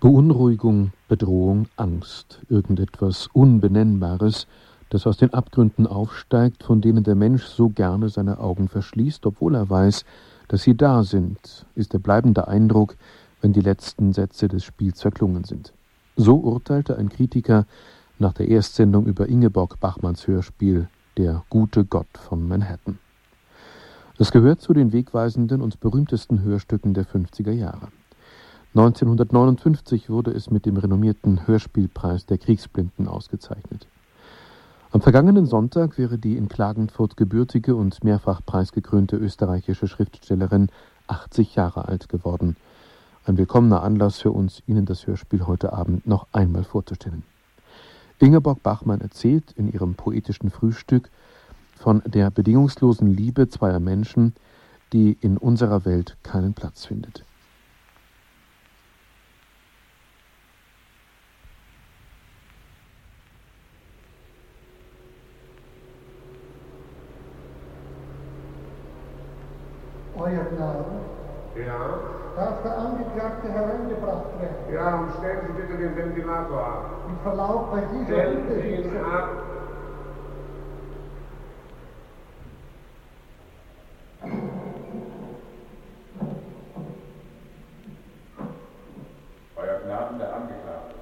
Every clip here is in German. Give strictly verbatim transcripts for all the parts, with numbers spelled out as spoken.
Beunruhigung, Bedrohung, Angst, irgendetwas Unbenennbares, das aus den Abgründen aufsteigt, von denen der Mensch so gerne seine Augen verschließt, obwohl er weiß, dass sie da sind, ist der bleibende Eindruck, wenn die letzten Sätze des Spiels verklungen sind. So urteilte ein Kritiker nach der Erstsendung über Ingeborg Bachmanns Hörspiel »Der gute Gott von Manhattan«. Es gehört zu den wegweisenden und berühmtesten Hörstücken der fünfziger Jahre. neunzehnhundertneunundfünfzig wurde es mit dem renommierten Hörspielpreis der Kriegsblinden ausgezeichnet. Am vergangenen Sonntag wäre die in Klagenfurt gebürtige und mehrfach preisgekrönte österreichische Schriftstellerin achtzig Jahre alt geworden. Ein willkommener Anlass für uns, Ihnen das Hörspiel heute Abend noch einmal vorzustellen. Ingeborg Bachmann erzählt in ihrem poetischen Frühstück von der bedingungslosen Liebe zweier Menschen, die in unserer Welt keinen Platz findet. Euer Gnaden? Ja? Darf der Angeklagte hereingebracht werden? Ja, und stellen Sie bitte den Ventilator ab. Mit Verlaub bei dieser Stellen Sie Unterhitze. ihn ab. Euer Gnaden, der Angeklagte.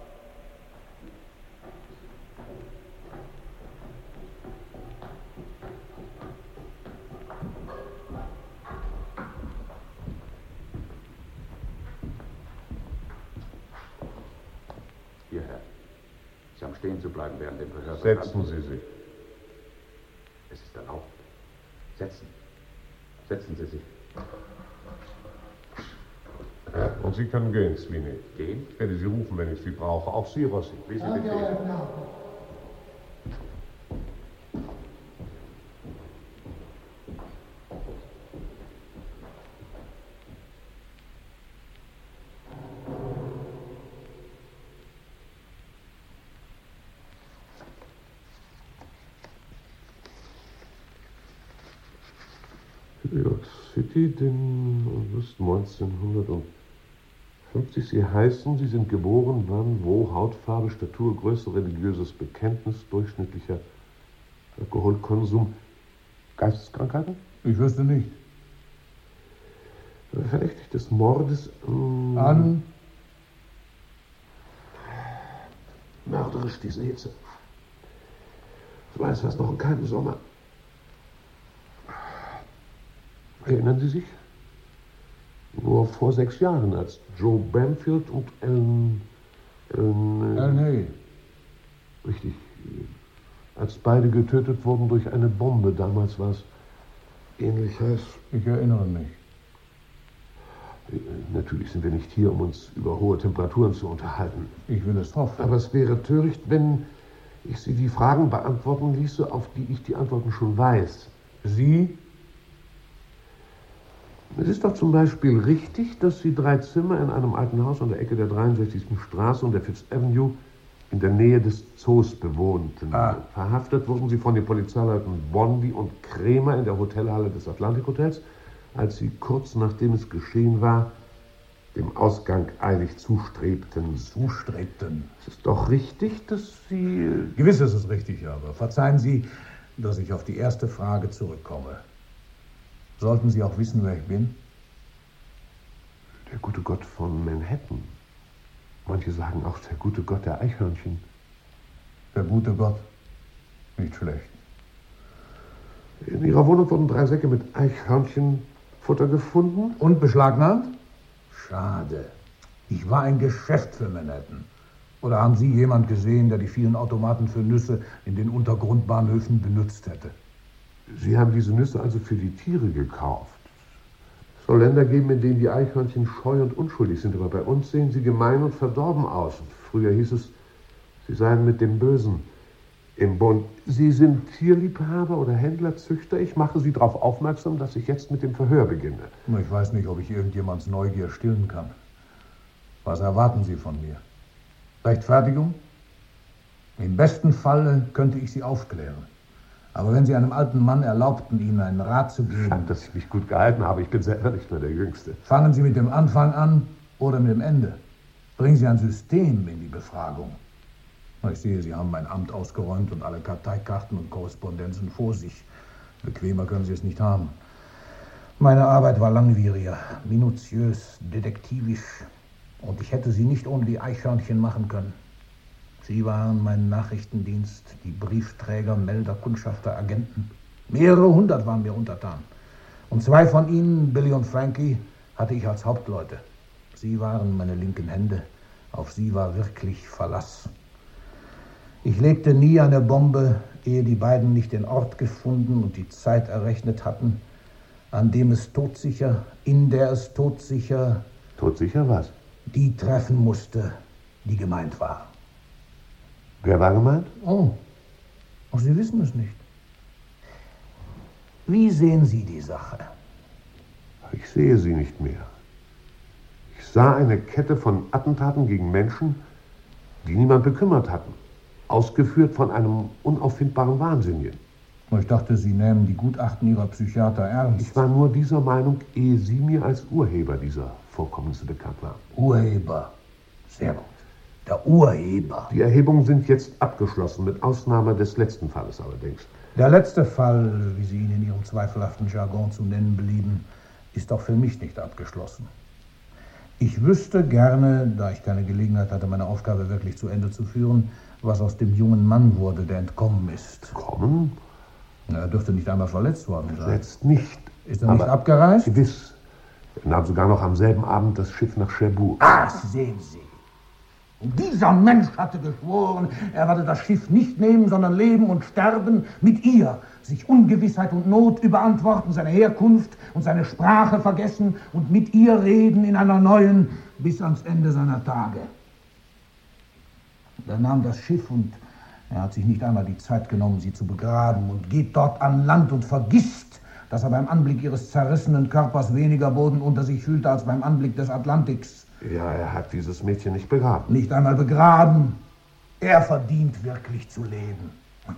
Hierher. Sie haben stehen zu bleiben während dem Verhör. Setzen Sie sich. Es ist erlaubt. Setzen. Setzen Sie sich. Und Sie können gehen, Sweeney. Gehen? Ich werde Sie rufen, wenn ich Sie brauche. Auch Sie, Rossi. Wie Sie Danke, Euer befehlen. Gnaden. New York City, den August neunzehnhundertfünfzig. Sie heißen, Sie sind geboren, wann, wo, Hautfarbe, Statur, Größe, religiöses Bekenntnis, durchschnittlicher Alkoholkonsum, Geisteskrankheiten? Ich wüsste nicht. Verdächtig des Mordes ähm, An? Mörderisch diese Hitze. Ich weiß was noch in keinem Sommer. Erinnern Sie sich? Nur vor sechs Jahren, als Joe Bamfield und Ellen... Ellen... Ellen Hay. Richtig. Als beide getötet wurden durch eine Bombe. Damals war es ähnlich heiß. Ich erinnere mich. Natürlich sind wir nicht hier, um uns über hohe Temperaturen zu unterhalten. Ich will es hoffen. Aber es wäre töricht, wenn ich Sie die Fragen beantworten ließe, auf die ich die Antworten schon weiß. Sie? Es ist doch zum Beispiel richtig, dass Sie drei Zimmer in einem alten Haus an der Ecke der dreiundsechzigsten Straße und der Fifth Avenue in der Nähe des Zoos bewohnten. Ah. Verhaftet wurden Sie von den Polizeileuten Bondi und Kremer in der Hotelhalle des Atlantic Hotels, als Sie kurz nachdem es geschehen war, dem Ausgang eilig zustrebten. Zustrebten? Es ist doch richtig, dass Sie... Gewiss ist es richtig, aber verzeihen Sie, dass ich auf die erste Frage zurückkomme. Sollten Sie auch wissen, wer ich bin? Der gute Gott von Manhattan. Manche sagen auch der gute Gott der Eichhörnchen. Der gute Gott. Nicht schlecht. In Ihrer Wohnung wurden drei Säcke mit Eichhörnchenfutter gefunden. Und beschlagnahmt? Schade. Ich war ein Geschäft für Manhattan. Oder haben Sie jemand gesehen, der die vielen Automaten für Nüsse in den Untergrundbahnhöfen benutzt hätte? Sie haben diese Nüsse also für die Tiere gekauft. Es soll Länder geben, in denen die Eichhörnchen scheu und unschuldig sind, aber bei uns sehen sie gemein und verdorben aus. Und früher hieß es, sie seien mit dem Bösen im Bund. Sie sind Tierliebhaber oder Händlerzüchter. Ich mache Sie darauf aufmerksam, dass ich jetzt mit dem Verhör beginne. Ich weiß nicht, ob ich irgendjemands Neugier stillen kann. Was erwarten Sie von mir? Rechtfertigung? Im besten Falle könnte ich Sie aufklären. Aber wenn Sie einem alten Mann erlaubten, Ihnen einen Rat zu geben... Schade, dass ich mich gut gehalten habe. Ich bin selber nicht mehr der Jüngste. Fangen Sie mit dem Anfang an oder mit dem Ende. Bringen Sie ein System in die Befragung. Ich sehe, Sie haben mein Amt ausgeräumt und alle Karteikarten und Korrespondenzen vor sich. Bequemer können Sie es nicht haben. Meine Arbeit war langwieriger, minutiös, detektivisch. Und ich hätte sie nicht ohne die Eichhörnchen machen können. Sie waren mein Nachrichtendienst, die Briefträger, Melder, Kundschafter, Agenten. Mehrere hundert waren mir untertan. Und zwei von ihnen, Billy und Frankie, hatte ich als Hauptleute. Sie waren meine linken Hände. Auf sie war wirklich Verlass. Ich legte nie eine Bombe, ehe die beiden nicht den Ort gefunden und die Zeit errechnet hatten, an dem es todsicher, in der es todsicher... Todsicher was? Die treffen musste, die gemeint war. Wer war gemeint? Oh, oh, Sie wissen es nicht. Wie sehen Sie die Sache? Ich sehe sie nicht mehr. Ich sah eine Kette von Attentaten gegen Menschen, die niemand bekümmert hatten. Ausgeführt von einem unauffindbaren Wahnsinnigen. Ich dachte, Sie nehmen die Gutachten Ihrer Psychiater ernst. Ich war nur dieser Meinung, ehe Sie mir als Urheber dieser Vorkommnisse bekannt waren. Urheber. Sehr gut. Der Urheber. Die Erhebungen sind jetzt abgeschlossen, mit Ausnahme des letzten Falles allerdings. Der letzte Fall, wie Sie ihn in Ihrem zweifelhaften Jargon zu nennen belieben, ist auch für mich nicht abgeschlossen. Ich wüsste gerne, da ich keine Gelegenheit hatte, meine Aufgabe wirklich zu Ende zu führen, was aus dem jungen Mann wurde, der entkommen ist. Kommen? Er dürfte nicht einmal verletzt worden sein. Verletzt nicht. Ist er nicht abgereist? Gewiss. Er nahm sogar noch am selben Abend das Schiff nach Cherbourg. Ah, sehen Sie. Und dieser Mensch hatte geschworen, er werde das Schiff nicht nehmen, sondern leben und sterben mit ihr, sich Ungewissheit und Not überantworten, seine Herkunft und seine Sprache vergessen und mit ihr reden in einer neuen bis ans Ende seiner Tage. Er nahm das Schiff und er hat sich nicht einmal die Zeit genommen, sie zu begraben und geht dort an Land und vergisst, dass er beim Anblick ihres zerrissenen Körpers weniger Boden unter sich fühlte als beim Anblick des Atlantiks. Ja, er hat dieses Mädchen nicht begraben. Nicht einmal begraben. Er verdient wirklich zu leben.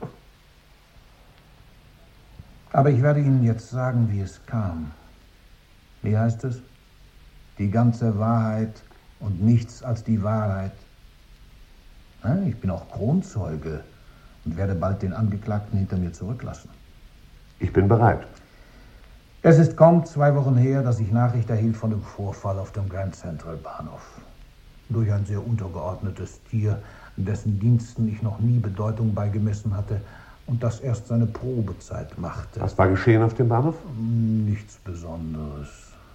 Aber ich werde Ihnen jetzt sagen, wie es kam. Wie heißt es? Die ganze Wahrheit und nichts als die Wahrheit. Ich bin auch Kronzeuge und werde bald den Angeklagten hinter mir zurücklassen. Ich bin bereit. Es ist kaum zwei Wochen her, dass ich Nachricht erhielt von dem Vorfall auf dem Grand Central Bahnhof. Durch ein sehr untergeordnetes Tier, dessen Diensten ich noch nie Bedeutung beigemessen hatte und das erst seine Probezeit machte. Was war geschehen auf dem Bahnhof? Nichts Besonderes.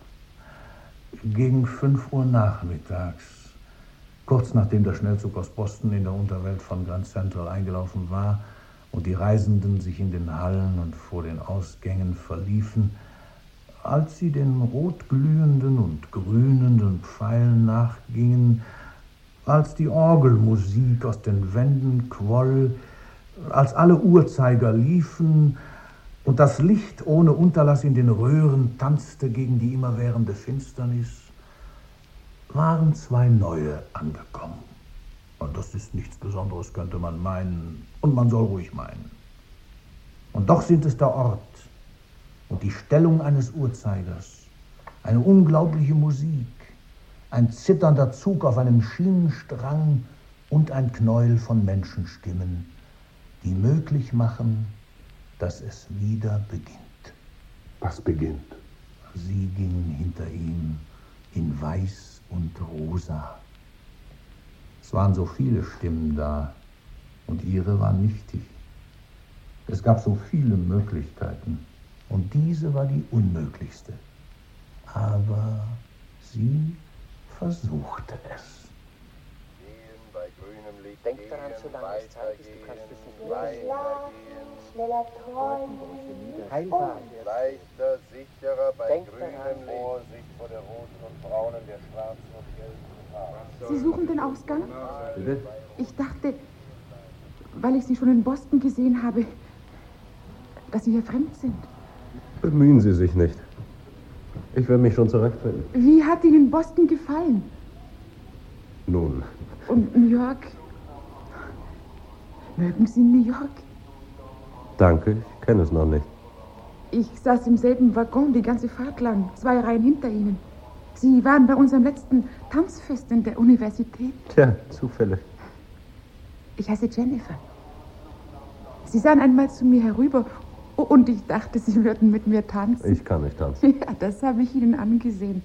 Gegen fünf Uhr nachmittags, kurz nachdem der Schnellzug aus Boston in der Unterwelt von Grand Central eingelaufen war und die Reisenden sich in den Hallen und vor den Ausgängen verliefen, als sie den rotglühenden und grünenden Pfeilen nachgingen, als die Orgelmusik aus den Wänden quoll, als alle Uhrzeiger liefen und das Licht ohne Unterlass in den Röhren tanzte gegen die immerwährende Finsternis, waren zwei neue angekommen. Und das ist nichts Besonderes, könnte man meinen, und man soll ruhig meinen. Und doch sind es der Ort und die Stellung eines Uhrzeigers, eine unglaubliche Musik, ein zitternder Zug auf einem Schienenstrang und ein Knäuel von Menschenstimmen, die möglich machen, dass es wieder beginnt. Was beginnt? Sie gingen hinter ihm in Weiß und Rosa. Es waren so viele Stimmen da und ihre war nichtig. Es gab so viele Möglichkeiten und diese war die unmöglichste. Aber sie versuchte es. Denk daran, solange es Zeit ist, du kannst es nicht Schnelles Lachen, schneller träumen. heilbar. Leichter, sicherer bei Denk grünem daran. Vorsicht vor der roten und braunen, der schwarzen und gelben Gefahr. Sie suchen den Ausgang? Bitte? Ich dachte, weil ich Sie schon in Boston gesehen habe, dass Sie hier fremd sind. Bemühen Sie sich nicht. Ich werde mich schon zurechtfinden. Wie hat Ihnen Boston gefallen? Nun, Und New York? Mögen Sie New York? danke, ich kenne es noch nicht. Ich saß im selben Waggon die ganze Fahrt lang, zwei Reihen hinter Ihnen. Sie waren bei unserem letzten Tanzfest in der Universität. Tja, zufällig. Ich heiße Jennifer. Sie sahen einmal zu mir herüber und ich dachte, Sie würden mit mir tanzen. Ich kann nicht tanzen. Ja, das habe ich Ihnen angesehen.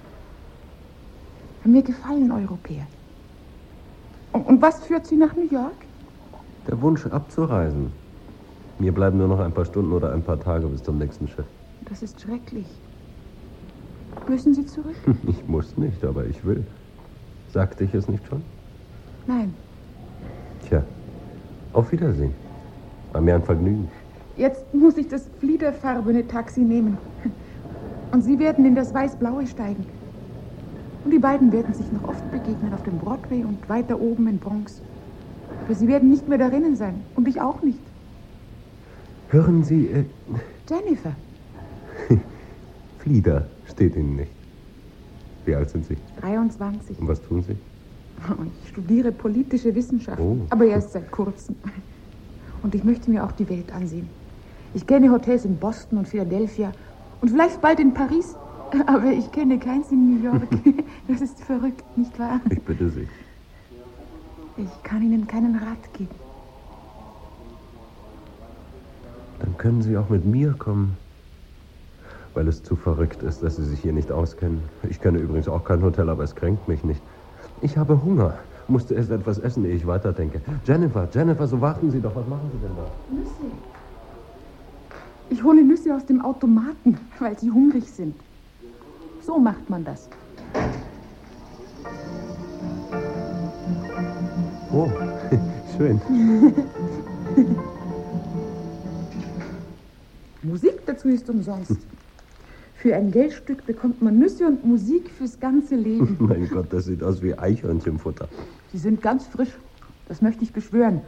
Mir gefallen Europäer. Und, und was führt Sie nach New York? Der Wunsch abzureisen. Mir bleiben nur noch ein paar Stunden oder ein paar Tage bis zum nächsten Schiff. Das ist schrecklich. Müssen Sie zurück? Ich muss nicht, aber ich will. Sagte ich es nicht schon? Nein. Tja, auf Wiedersehen. War mir ein Vergnügen. Jetzt muss ich das fliederfarbene Taxi nehmen. Und Sie werden in das weiß-blaue steigen. Und die beiden werden sich noch oft begegnen auf dem Broadway und weiter oben in Bronx. Aber Sie werden nicht mehr darinnen sein. Und ich auch nicht. Hören Sie, äh... Jennifer. Flieder steht Ihnen nicht. Wie alt sind Sie? dreiundzwanzig. Und was tun Sie? Ich studiere politische Wissenschaften, oh. aber erst seit kurzem. Und ich möchte mir auch die Welt ansehen. Ich kenne Hotels in Boston und Philadelphia und vielleicht bald in Paris, aber ich kenne keins in New York. Das ist verrückt, nicht wahr? Ich bitte Sie. Ich kann Ihnen keinen Rat geben. Dann können Sie auch mit mir kommen. Weil es zu verrückt ist, dass Sie sich hier nicht auskennen. Ich kenne übrigens auch kein Hotel, aber es kränkt mich nicht. Ich habe Hunger. Musste erst etwas essen, ehe ich weiterdenke. Jennifer, Jennifer, so warten Sie doch. Was machen Sie denn da? Nüsse. Ich hole Nüsse aus dem Automaten, weil sie hungrig sind. So macht man das. Oh, schön. Musik dazu ist umsonst. Für ein Geldstück bekommt man Nüsse und Musik fürs ganze Leben. Mein Gott, das sieht aus wie Eichhörnchenfutter. Sie sind ganz frisch. Das möchte ich beschwören.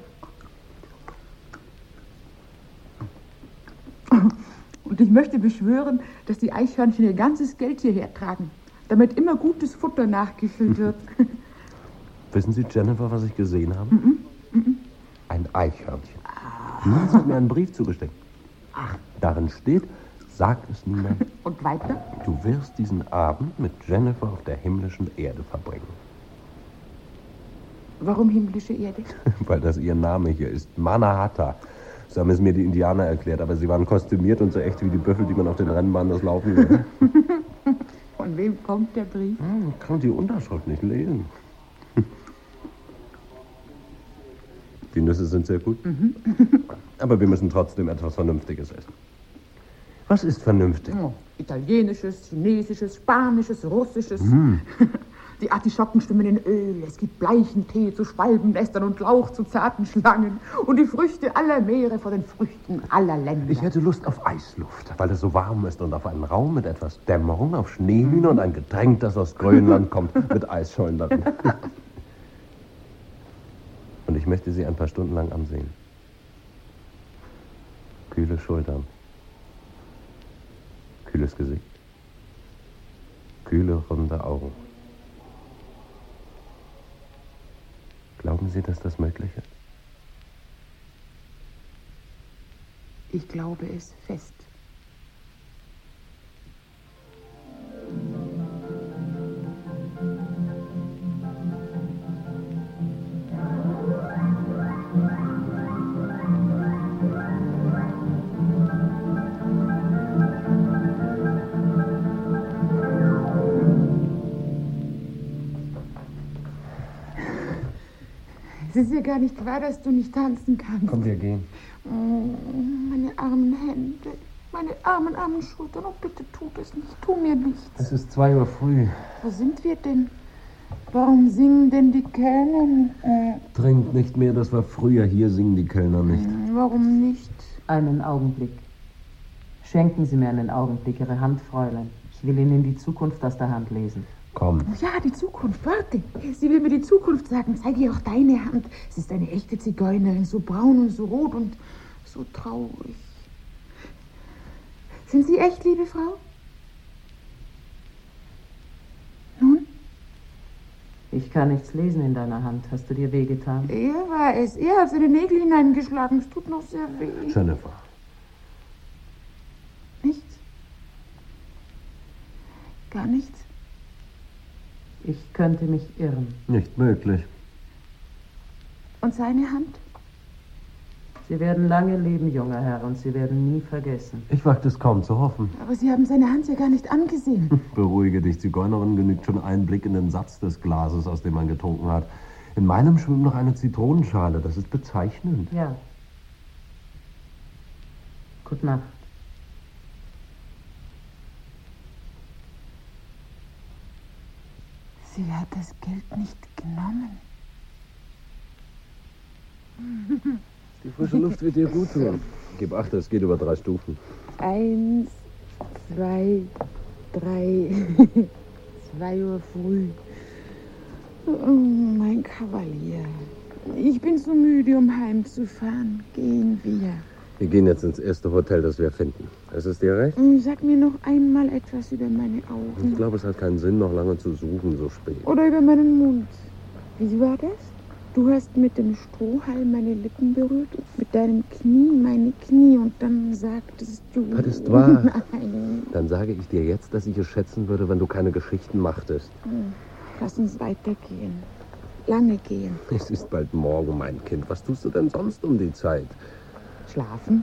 Und ich möchte beschwören, dass die Eichhörnchen ihr ganzes Geld hierher tragen, damit immer gutes Futter nachgefüllt wird. Wissen Sie, Jennifer, was ich gesehen habe? Mm-mm. Mm-mm. Ein Eichhörnchen. Niels hat mir einen Brief zugesteckt. Ach. Darin steht, sag es niemand. Und weiter? Du wirst diesen Abend mit Jennifer auf der himmlischen Erde verbringen. Warum himmlische Erde? Weil das ihr Name hier ist. Mannahatta. So haben es mir die Indianer erklärt, aber sie waren kostümiert und so echt wie die Büffel, die man auf den Rennbahnen das laufen will. Von wem kommt der Brief? Hm, ich kann die Unterschrift nicht lesen. Die Nüsse sind sehr gut. Mhm. Aber wir müssen trotzdem etwas Vernünftiges essen. Was ist vernünftig? Oh, Italienisches, Chinesisches, Spanisches, Russisches. Mm. Die Artischocken schwimmen in Öl. Es gibt bleichen Tee zu Schwalbennestern und Lauch zu zarten Schlangen. Und die Früchte aller Meere vor den Früchten aller Länder. Ich hätte Lust auf Eisluft, weil es so warm ist. Und auf einen Raum mit etwas Dämmerung, auf Schneehühner und ein Getränk, das aus Grönland kommt, mit Eisschollen darin. Und ich möchte sie ein paar Stunden lang ansehen. Kühle Schultern. Kühles Gesicht. Kühle, runde Augen. Glauben Sie, dass das möglich ist? Ich glaube es fest. Es ist ja gar nicht wahr, dass du nicht tanzen kannst. Komm, wir gehen. Oh, meine armen Hände, meine armen, armen Schultern. Oh, bitte tut es nicht, tu mir nichts. Es ist zwei Uhr früh. Wo sind wir denn? Warum singen denn die Kellner? Äh, Trinkt nicht mehr, das war früher. Hier singen die Kellner nicht. Warum nicht? Einen Augenblick. Schenken Sie mir einen Augenblick, Ihre Hand, Fräulein. Ich will Ihnen die Zukunft aus der Hand lesen. Komm. Ja, die Zukunft, warte. Sie will mir die Zukunft sagen. Zeig ihr auch deine Hand. Es ist eine echte Zigeunerin, so braun und so rot und so traurig. Sind Sie echt, liebe Frau? Nun? Ich kann nichts lesen in deiner Hand. Hast du dir wehgetan? Er war es. Er hat seine Nägel hineingeschlagen. Es tut noch sehr weh. Jennifer. Nichts? Gar nichts? Ich könnte mich irren. Nicht möglich. Und seine Hand? Sie werden lange leben, junger Herr, und Sie werden nie vergessen. Ich wagte es kaum zu hoffen. Aber Sie haben seine Hand ja gar nicht angesehen. Beruhige dich, Zigeunerin, genügt schon ein Blick in den Satz des Glases, aus dem man getrunken hat. In meinem schwimmt noch eine Zitronenschale, das ist bezeichnend. Ja. Gute Nacht. Sie hat das Geld nicht genommen. Die frische Luft wird dir gut tun. Gib acht, es geht über drei Stufen. Eins, zwei, drei, zwei Uhr früh. Oh, mein Kavalier. Ich bin zu müde, um heimzufahren. Gehen wir. Wir gehen jetzt ins erste Hotel, das wir finden. Ist es dir recht? Sag mir noch einmal etwas über meine Augen. Ich glaube, es hat keinen Sinn, noch lange zu suchen, so spät. Oder über meinen Mund. Wie war das? Du hast mit dem Strohhalm meine Lippen berührt und mit deinem Knie meine Knie und dann sagtest du... Das ist wahr. Nein. Dann sage ich dir jetzt, dass ich es schätzen würde, wenn du keine Geschichten machtest. Lass uns weitergehen. Lange gehen. Es ist bald morgen, mein Kind. Was tust du denn sonst um die Zeit? Schlafen.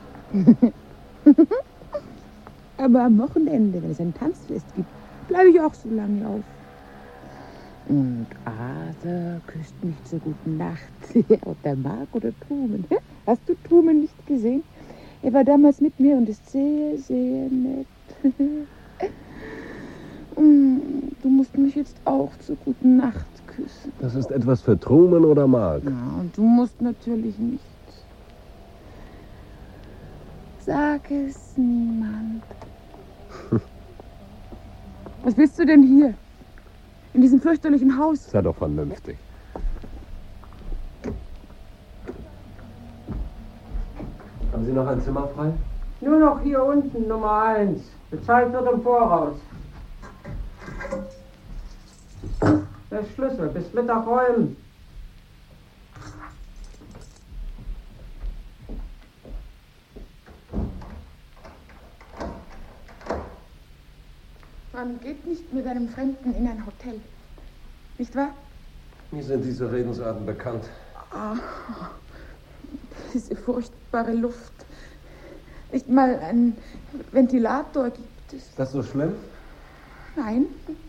Aber am Wochenende, wenn es ein Tanzfest gibt, bleibe ich auch so lange auf. Und Arthur küsst mich zur guten Nacht. Ob der mag oder Truman. Hast du Truman nicht gesehen? Er war damals mit mir und ist sehr, sehr nett. Du musst mich jetzt auch zur guten Nacht küssen. Das ist etwas für Truman oder Mark? Ja, und du musst natürlich nicht. Sag es niemand. Was willst du denn hier? In diesem fürchterlichen Haus? Sei doch vernünftig. Haben Sie noch ein Zimmer frei? Nur noch hier unten, Nummer eins. Bezahlt wird im Voraus. Der Schlüssel, bis Mittag räumen. Man geht nicht mit einem Fremden in ein Hotel. Nicht wahr? Mir sind diese Redensarten bekannt. Ah, diese furchtbare Luft. Nicht mal einen Ventilator gibt es. Ist das so schlimm? Nein.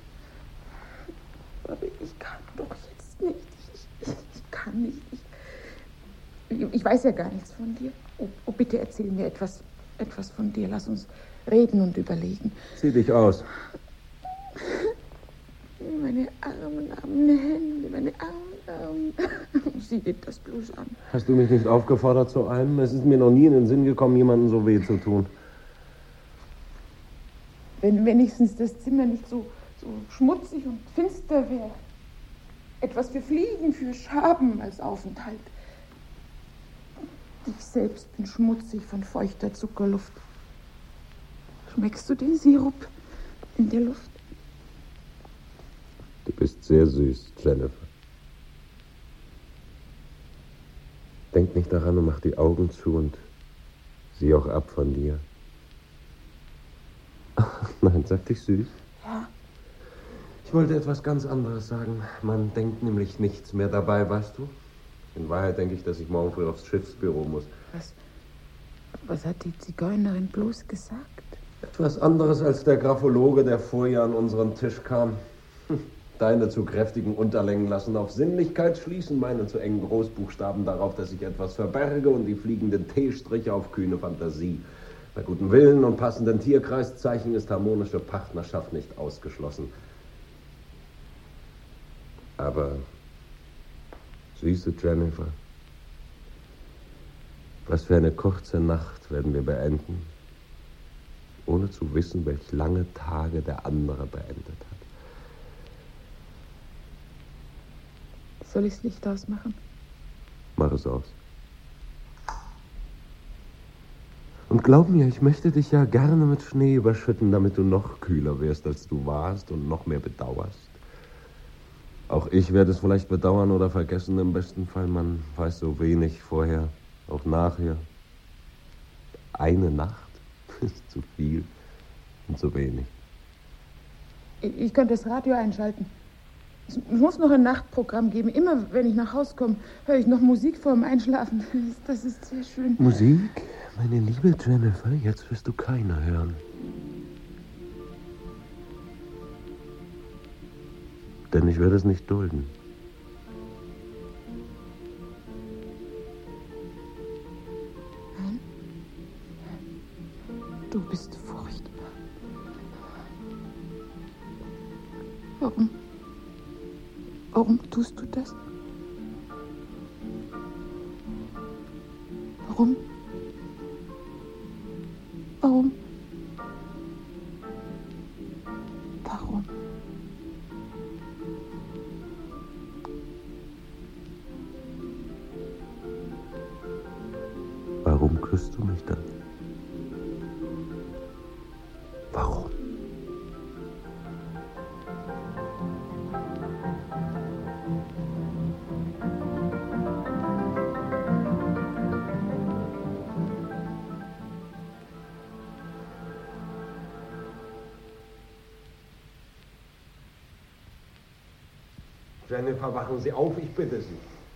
Aber ich kann doch jetzt nicht. Ich, ich, ich kann nicht. Ich, ich weiß ja gar nichts von dir. Oh, oh, bitte erzähl mir etwas, etwas von dir. Lass uns reden und überlegen. Zieh dich aus. Meine armen, armen Hände, meine armen, armen. Sieh dir das bloß an. Hast du mich nicht aufgefordert zu einem? Es ist mir noch nie in den Sinn gekommen, jemandem so weh zu tun. Wenn wenigstens das Zimmer nicht so, so schmutzig und finster wäre. Etwas für Fliegen, für Schaben als Aufenthalt. Ich selbst bin schmutzig von feuchter Zuckerluft. Schmeckst du den Sirup in der Luft? Du bist sehr süß, Jennifer. Denk nicht daran und mach die Augen zu und sieh auch ab von dir. Ach, nein, sag dich süß. Ja. Ich wollte etwas ganz anderes sagen. Man denkt nämlich nichts mehr dabei, weißt du? In Wahrheit denke ich, dass ich morgen früh aufs Schiffsbüro muss. Was, was hat die Zigeunerin bloß gesagt? Etwas anderes als der Graphologe, der vorher an unseren Tisch kam. Deine zu kräftigen Unterlängen lassen auf Sinnlichkeit schließen, meine zu engen Großbuchstaben darauf, dass ich etwas verberge und die fliegenden T-Striche auf kühne Fantasie. Bei gutem Willen und passenden Tierkreiszeichen ist harmonische Partnerschaft nicht ausgeschlossen. Aber, süße Jennifer, was für eine kurze Nacht werden wir beenden, ohne zu wissen, welch lange Tage der andere beendet hat. Soll ich das Licht ausmachen? Mach es aus. Und glaub mir, ich möchte dich ja gerne mit Schnee überschütten, damit du noch kühler wirst, als du warst und noch mehr bedauerst. Auch ich werde es vielleicht bedauern oder vergessen, im besten Fall. Man weiß so wenig vorher, auch nachher. Eine Nacht ist zu viel und zu wenig. Ich, ich könnte das Radio einschalten. Es muss noch ein Nachtprogramm geben. Immer, wenn ich nach Hause komme, höre ich noch Musik vor dem Einschlafen. Das ist sehr schön. Musik? Meine liebe Jennifer, jetzt wirst du keine hören. Denn ich werde es nicht dulden. Nein? Du bist furchtbar. Warum? Warum tust du das? Warum? Warum? Warum? Warum küsst du mich dann? Warum? Jennifer, wachen Sie auf, ich bitte Sie.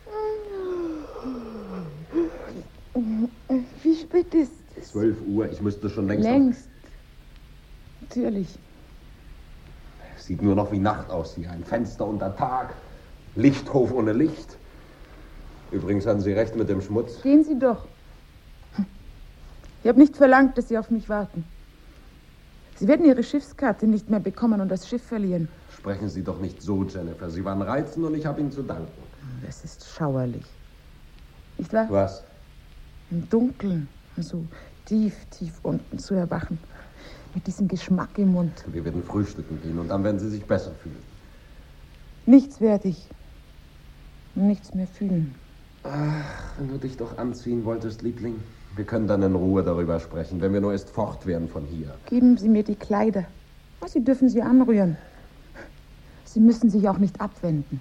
Wie spät ist es? Zwölf Uhr, ich müsste schon längst... Längst. Natürlich. Sieht nur noch wie Nacht aus hier. Ein Fenster unter Tag. Lichthof ohne Licht. Übrigens hatten Sie recht mit dem Schmutz. Gehen Sie doch. Ich habe nicht verlangt, dass Sie auf mich warten. Sie werden Ihre Schiffskarte nicht mehr bekommen und das Schiff verlieren. Sprechen Sie doch nicht so, Jennifer. Sie waren reizend und ich habe Ihnen zu danken. Das ist schauerlich. Nicht wahr? Was? Im Dunkeln, so tief, tief unten zu erwachen. Mit diesem Geschmack im Mund. Wir werden frühstücken gehen und dann werden Sie sich besser fühlen. Nichts werde ich. Nichts mehr fühlen. Ach, wenn du dich doch anziehen wolltest, Liebling. Wir können dann in Ruhe darüber sprechen, wenn wir nur erst fort wären von hier. Geben Sie mir die Kleider. Oh, Sie dürfen sie anrühren. Sie müssen sich auch nicht abwenden.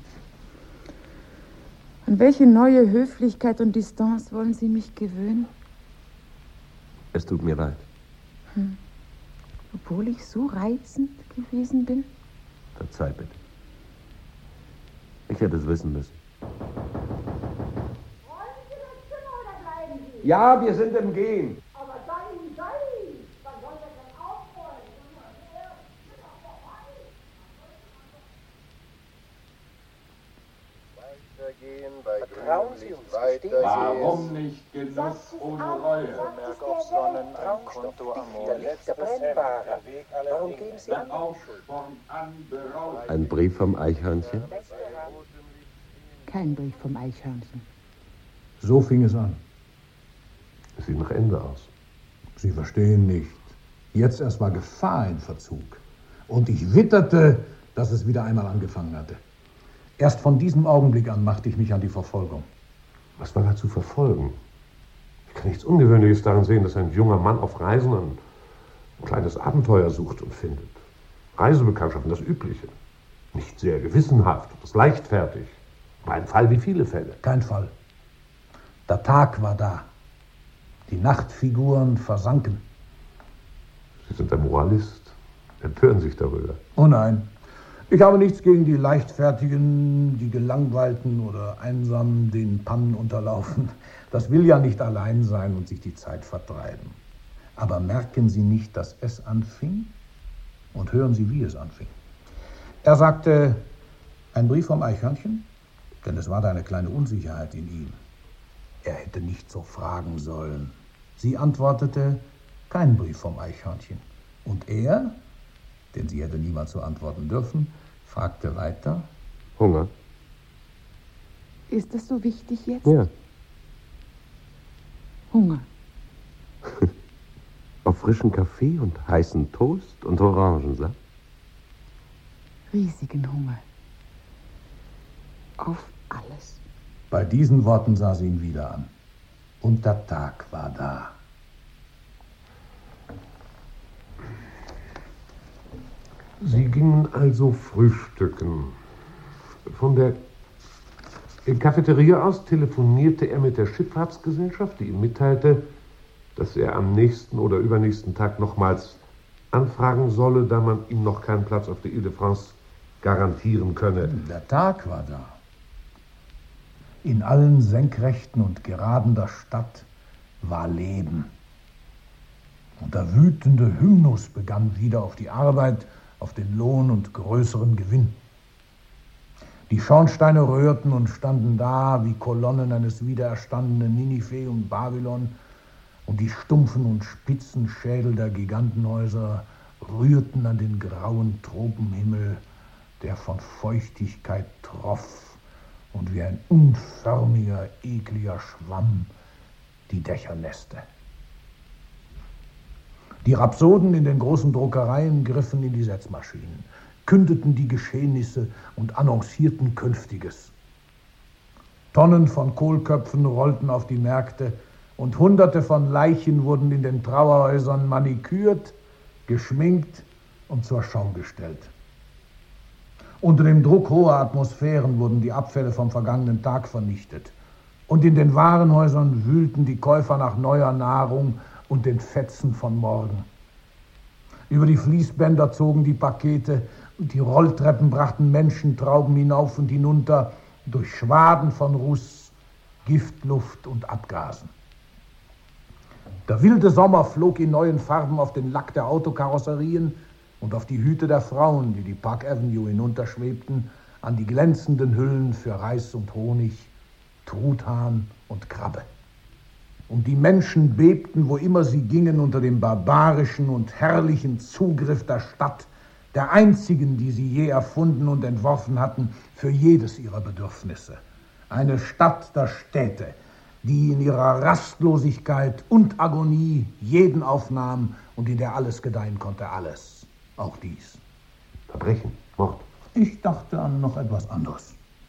An welche neue Höflichkeit und Distanz wollen Sie mich gewöhnen? Es tut mir leid. Hm. Obwohl ich so reizend gewesen bin? Verzeih bitte. Ich hätte es wissen müssen. Wollen Sie das Zimmer oder bleiben Sie? Ja, wir sind im Gehen. Aber sei, sei, wann soll das denn aufräumen? Weitergehen bei Vertrauen Sie Grünlicht, uns, verstehen Sie Warum nicht Genuss ohne Reue? Vermerk auf Sonnen, ein Konto Amor. Der Licht der Brennbare. Warum geben Sie Wenn an? auch fortan berauscht. Ein Brief vom Eichhörnchen? Kein Brief vom Eichhörnchen. So fing es an. Es sieht nach Ende aus. Sie verstehen nicht. Jetzt erst war Gefahr in Verzug. Und ich witterte, dass es wieder einmal angefangen hatte. Erst von diesem Augenblick an machte ich mich an die Verfolgung. Was war da zu verfolgen? Ich kann nichts Ungewöhnliches darin sehen, dass ein junger Mann auf Reisen ein, ein kleines Abenteuer sucht und findet. Reisebekanntschaften, das Übliche. Nicht sehr gewissenhaft, das leichtfertig. War ein Fall wie viele Fälle. Kein Fall. Der Tag war da. Die Nachtfiguren versanken. Sie sind ein Moralist. Empören sich darüber. Oh nein. Ich habe nichts gegen die Leichtfertigen, die Gelangweilten oder Einsamen, denen Pannen unterlaufen. Das will ja nicht allein sein und sich die Zeit vertreiben. Aber merken Sie nicht, dass es anfing? Und hören Sie, wie es anfing. Er sagte, ein Brief vom Eichhörnchen? Denn es war da eine kleine Unsicherheit in ihm. Er hätte nicht so fragen sollen. Sie antwortete, kein Brief vom Eichhörnchen. Und er, denn sie hätte niemals so antworten dürfen, fragte weiter. Hunger? Ist das so wichtig jetzt? Ja. Hunger. Auf frischen Kaffee und heißen Toast und Orangensaft? Riesigen Hunger. Auf alles. Bei diesen Worten sah sie ihn wieder an. Und der Tag war da. Sie gingen also frühstücken. Von der Cafeteria aus telefonierte er mit der Schifffahrtsgesellschaft, die ihm mitteilte, dass er am nächsten oder übernächsten Tag nochmals anfragen solle, da man ihm noch keinen Platz auf der Ile de France garantieren könne. Der Tag war da. In allen Senkrechten und Geraden der Stadt war Leben. Und der wütende Hymnus begann wieder auf die Arbeit, auf den Lohn und größeren Gewinn. Die Schornsteine rührten und standen da wie Kolonnen eines wiedererstandenen Ninive und Babylon, und die stumpfen und spitzen Schädel der Gigantenhäuser rührten an den grauen Tropenhimmel, der von Feuchtigkeit troff und wie ein unförmiger, ekliger Schwamm die Dächer nässte. Die Rhapsoden in den großen Druckereien griffen in die Setzmaschinen, kündeten die Geschehnisse und annoncierten Künftiges. Tonnen von Kohlköpfen rollten auf die Märkte und Hunderte von Leichen wurden in den Trauerhäusern manikürt, geschminkt und zur Schau gestellt. Unter dem Druck hoher Atmosphären wurden die Abfälle vom vergangenen Tag vernichtet. Und in den Warenhäusern wühlten die Käufer nach neuer Nahrung und den Fetzen von morgen. Über die Fließbänder zogen die Pakete und die Rolltreppen brachten Menschentrauben hinauf und hinunter durch Schwaden von Ruß, Giftluft und Abgasen. Der wilde Sommer flog in neuen Farben auf den Lack der Autokarosserien und auf die Hüte der Frauen, die die Park Avenue hinunterschwebten, an die glänzenden Hüllen für Reis und Honig, Truthahn und Krabbe. Und die Menschen bebten, wo immer sie gingen, unter dem barbarischen und herrlichen Zugriff der Stadt, der einzigen, die sie je erfunden und entworfen hatten, für jedes ihrer Bedürfnisse. Eine Stadt der Städte, die in ihrer Rastlosigkeit und Agonie jeden aufnahm und in der alles gedeihen konnte, alles, auch dies. Verbrechen, Mord. Ich dachte an noch etwas anderes.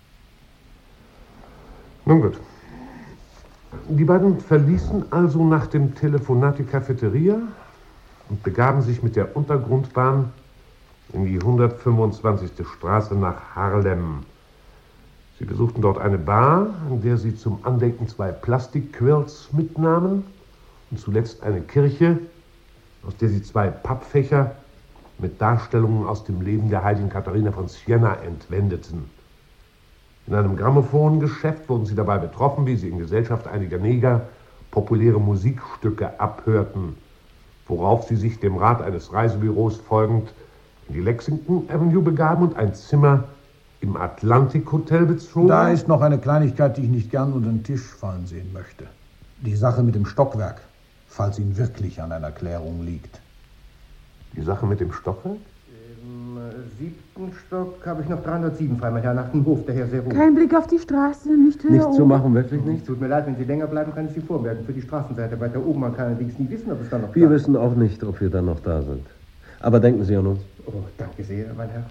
Nun gut. Die beiden verließen also nach dem Telefonat die Cafeteria und begaben sich mit der Untergrundbahn in die hundertfünfundzwanzigste Straße nach Harlem. Sie besuchten dort eine Bar, an der sie zum Andenken zwei Plastikquills mitnahmen und zuletzt eine Kirche, aus der sie zwei Pappfächer mit Darstellungen aus dem Leben der heiligen Katharina von Siena entwendeten. In einem Grammophongeschäft wurden sie dabei betroffen, wie sie in Gesellschaft einiger Neger populäre Musikstücke abhörten, worauf sie sich dem Rat eines Reisebüros folgend in die Lexington Avenue begaben und ein Zimmer im Atlantic Hotel bezogen. Da ist noch eine Kleinigkeit, die ich nicht gern unter den Tisch fallen sehen möchte. Die Sache mit dem Stockwerk, falls Ihnen wirklich an einer Klärung liegt. Die Sache mit dem Stockwerk? Im äh, siebten Stock habe ich noch dreihundertsieben frei, mein Herr, nach dem Hof, der Herr sehr ruhig. Kein Blick auf die Straße, nicht höher Nichts oben. zu machen, wirklich nicht? Tut mir leid, wenn Sie länger bleiben, kann ich Sie vormerken für die Straßenseite weiter oben. Man kann allerdings nie wissen, ob es dann noch Wir da wissen auch nicht, ob wir dann noch da sind. Aber denken Sie an uns. Oh, danke sehr, mein Herr.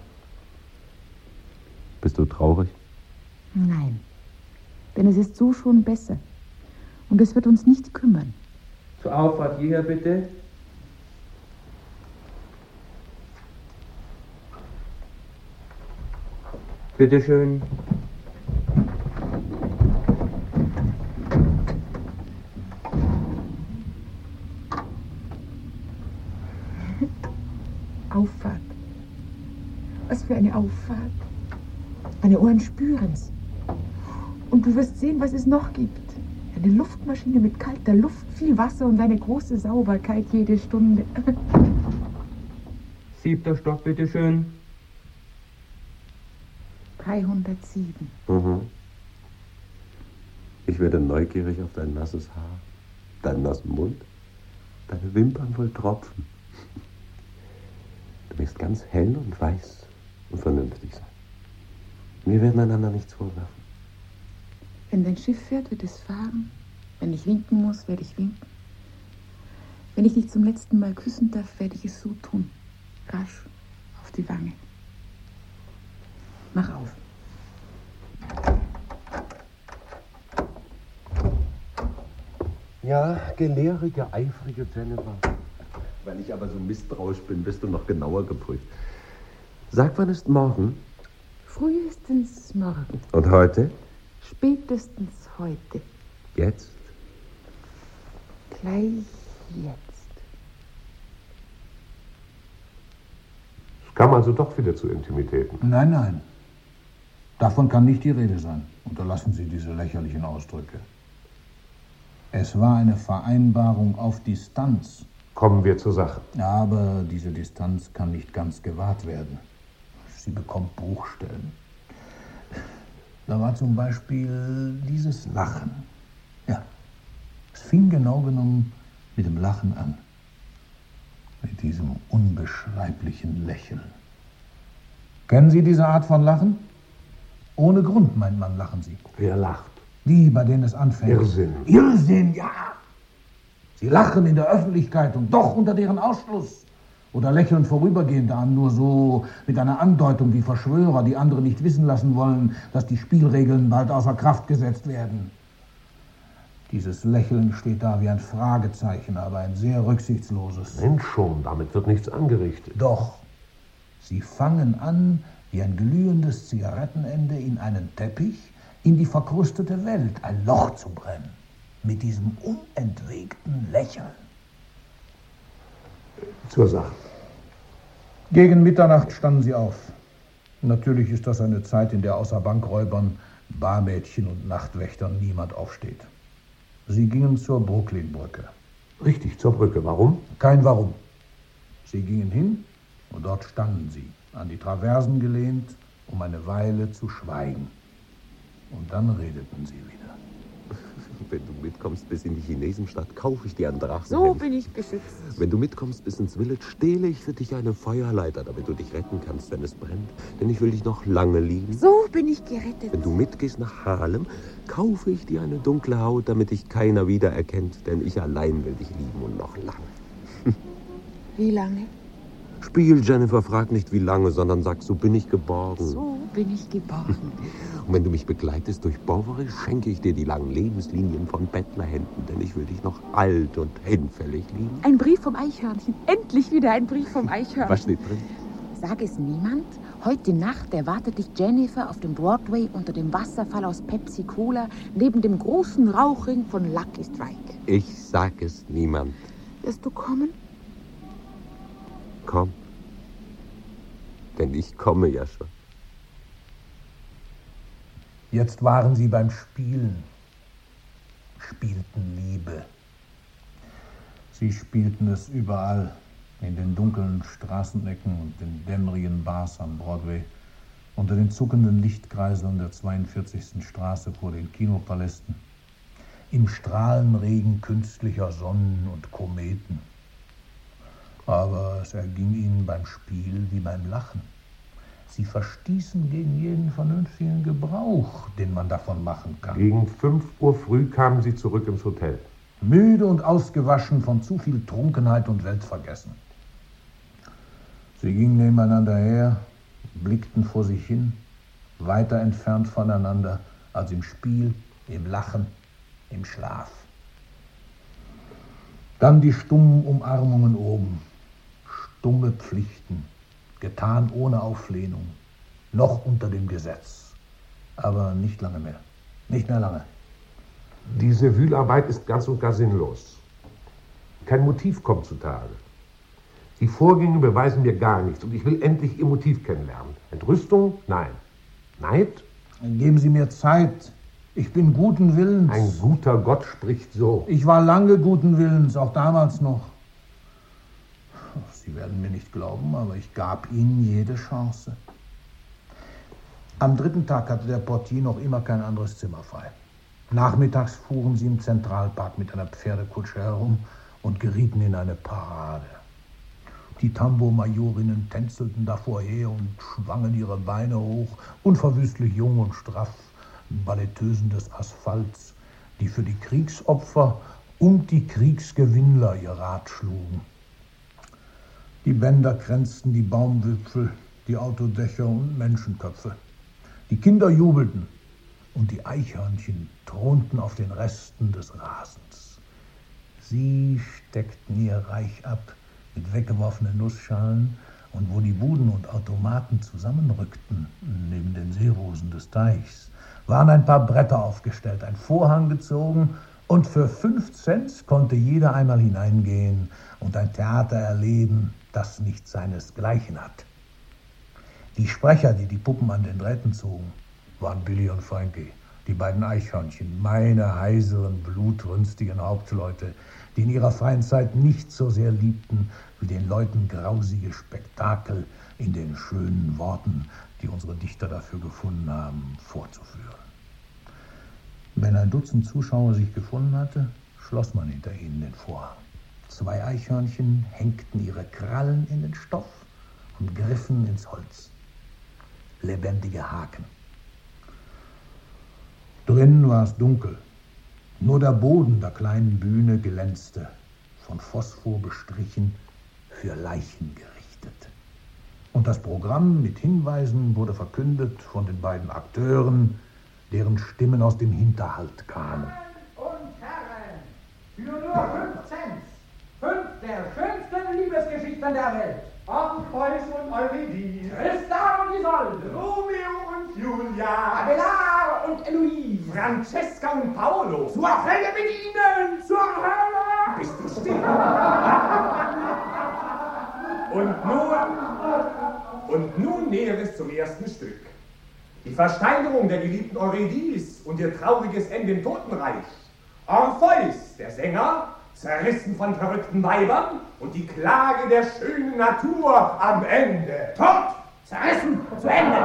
Bist du traurig? Nein, denn es ist so schon besser. Und es wird uns nicht kümmern. Zur Auffahrt hierher, bitte. Bitte schön. Auffahrt. Was für eine Auffahrt. Meine Ohren spüren's. Und du wirst sehen, was es noch gibt. Eine Luftmaschine mit kalter Luft, viel Wasser und eine große Sauberkeit jede Stunde. Siebter Stock, bitte schön. dreihundertsieben. Mhm. Ich werde neugierig auf dein nasses Haar, deinen nassen Mund, deine Wimpern wohl tropfen. Du wirst ganz hell und weiß und vernünftig sein. Wir werden einander nichts vorwerfen. Wenn dein Schiff fährt, wird es fahren. Wenn ich winken muss, werde ich winken. Wenn ich dich zum letzten Mal küssen darf, werde ich es so tun. Rasch auf die Wange. Mach auf. Ja, gelehrige, eifrige Jennifer. Weil ich aber so misstrauisch bin, bist du noch genauer geprüft. Sag, wann ist morgen? Frühestens morgen. Und heute? Spätestens heute. Jetzt? Gleich jetzt. Es kam also doch wieder zu Intimitäten. Nein, nein. Davon kann nicht die Rede sein. Unterlassen Sie diese lächerlichen Ausdrücke. Es war eine Vereinbarung auf Distanz. Kommen wir zur Sache. Aber diese Distanz kann nicht ganz gewahrt werden. Sie bekommt Bruchstellen. Da war zum Beispiel dieses Lachen. Ja, es fing genau genommen mit dem Lachen an. Mit diesem unbeschreiblichen Lächeln. Kennen Sie diese Art von Lachen? Ohne Grund, meint man, lachen Sie. Wer lacht? Die, bei denen es anfängt. Irrsinn. Irrsinn, ja. Sie lachen in der Öffentlichkeit und doch unter deren Ausschluss. Oder lächeln vorübergehend an, nur so mit einer Andeutung wie Verschwörer, die andere nicht wissen lassen wollen, dass die Spielregeln bald außer Kraft gesetzt werden. Dieses Lächeln steht da wie ein Fragezeichen, aber ein sehr rücksichtsloses. Mensch schon, damit wird nichts angerichtet. Doch, sie fangen an, wie ein glühendes Zigarettenende in einen Teppich, in die verkrustete Welt ein Loch zu brennen. Mit diesem unentwegten Lächeln. Zur Sache. Gegen Mitternacht standen sie auf. Natürlich ist das eine Zeit, in der außer Bankräubern, Barmädchen und Nachtwächtern niemand aufsteht. Sie gingen zur Brooklyn-Brücke. Richtig, zur Brücke. Warum? Kein Warum. Sie gingen hin und dort standen sie, an die Traversen gelehnt, um eine Weile zu schweigen. Und dann redeten sie wieder. Wenn du mitkommst bis in die Chinesenstadt, kaufe ich dir ein Drachenhemd. So bin ich beschützt. Wenn du mitkommst bis ins Village, stehle ich für dich eine Feuerleiter, damit du dich retten kannst, wenn es brennt. Denn ich will dich noch lange lieben. So bin ich gerettet. Wenn du mitgehst nach Harlem, kaufe ich dir eine dunkle Haut, damit dich keiner wiedererkennt. Denn ich allein will dich lieben und noch lange. Wie lange? Spiel, Jennifer, frag nicht wie lange, sondern sag, so bin ich geborgen. So bin ich geborgen. Und wenn du mich begleitest durch Bovary, schenke ich dir die langen Lebenslinien von Bettlerhänden, denn ich will dich noch alt und hinfällig lieben. Ein Brief vom Eichhörnchen. Endlich wieder ein Brief vom Eichhörnchen. Was steht drin? Sag es niemand. Heute Nacht erwartet dich Jennifer auf dem Broadway unter dem Wasserfall aus Pepsi Cola neben dem großen Rauchring von Lucky Strike. Ich sag es niemand. Wirst du kommen? Komm. Denn ich komme ja schon. Jetzt waren sie beim Spielen, spielten Liebe. Sie spielten es überall, in den dunklen Straßenecken und den dämmerigen Bars am Broadway, unter den zuckenden Lichtkreiseln der zweiundvierzigsten Straße vor den Kinopalästen, im Strahlenregen künstlicher Sonnen und Kometen. Aber es erging ihnen beim Spiel wie beim Lachen. Sie verstießen gegen jeden vernünftigen Gebrauch, den man davon machen kann. Gegen fünf Uhr früh kamen sie zurück ins Hotel. Müde und ausgewaschen von zu viel Trunkenheit und Weltvergessen. Sie gingen nebeneinander her, blickten vor sich hin, weiter entfernt voneinander als im Spiel, im Lachen, im Schlaf. Dann die stummen Umarmungen oben, stumme Pflichten, getan ohne Auflehnung, noch unter dem Gesetz. Aber nicht lange mehr, nicht mehr lange. Diese Wühlarbeit ist ganz und gar sinnlos. Kein Motiv kommt zutage. Die Vorgänge beweisen mir gar nichts und ich will endlich Ihr Motiv kennenlernen. Entrüstung? Nein. Neid? Geben Sie mir Zeit. Ich bin guten Willens. Ein guter Gott spricht so. Ich war lange guten Willens, auch damals noch. Sie werden mir nicht glauben, aber ich gab Ihnen jede Chance. Am dritten Tag hatte der Portier noch immer kein anderes Zimmer frei. Nachmittags fuhren sie im Zentralpark mit einer Pferdekutsche herum und gerieten in eine Parade. Die Tambourmajorinnen tänzelten davor her und schwangen ihre Beine hoch, unverwüstlich jung und straff, Balletteusen des Asphalts, die für die Kriegsopfer und die Kriegsgewinnler ihr Rad schlugen. Die Bänder kränzten die Baumwipfel, die Autodächer und Menschenköpfe. Die Kinder jubelten und die Eichhörnchen thronten auf den Resten des Rasens. Sie steckten ihr Reich ab mit weggeworfenen Nussschalen und wo die Buden und Automaten zusammenrückten, neben den Seerosen des Teichs, waren ein paar Bretter aufgestellt, ein Vorhang gezogen und für fünf Cent konnte jeder einmal hineingehen und ein Theater erleben, das nicht seinesgleichen hat. Die Sprecher, die die Puppen an den Drähten zogen, waren Billy und Frankie, die beiden Eichhörnchen, meine heiseren, blutrünstigen Hauptleute, die in ihrer freien Zeit nichts so sehr liebten, wie den Leuten grausige Spektakel in den schönen Worten, die unsere Dichter dafür gefunden haben, vorzuführen. Wenn ein Dutzend Zuschauer sich gefunden hatte, schloss man hinter ihnen den Vorhang. Zwei Eichhörnchen hängten ihre Krallen in den Stoff und griffen ins Holz. Lebendige Haken. Drinnen war es dunkel. Nur der Boden der kleinen Bühne glänzte, von Phosphor bestrichen, für Leichen gerichtet. Und das Programm mit Hinweisen wurde verkündet von den beiden Akteuren, deren Stimmen aus dem Hinterhalt kamen. Und Herren, für nur fünf Cent, fünf der schönsten Liebesgeschichten der Welt. Orpheus und Eurydice, Tristan und Isolde, Romeo und Julia, Abelard und Eloise, Francesca und Paolo. Zur Hölle mit ihnen! Zur Hölle! Bist du still? Und nun, und nun näher es zum ersten Stück. Die Versteinerung der geliebten Eurydice und ihr trauriges Ende im Totenreich. Orpheus, der Sänger, zerrissen von verrückten Weibern, und die Klage der schönen Natur am Ende. Tot! Zerrissen! Zu Ende!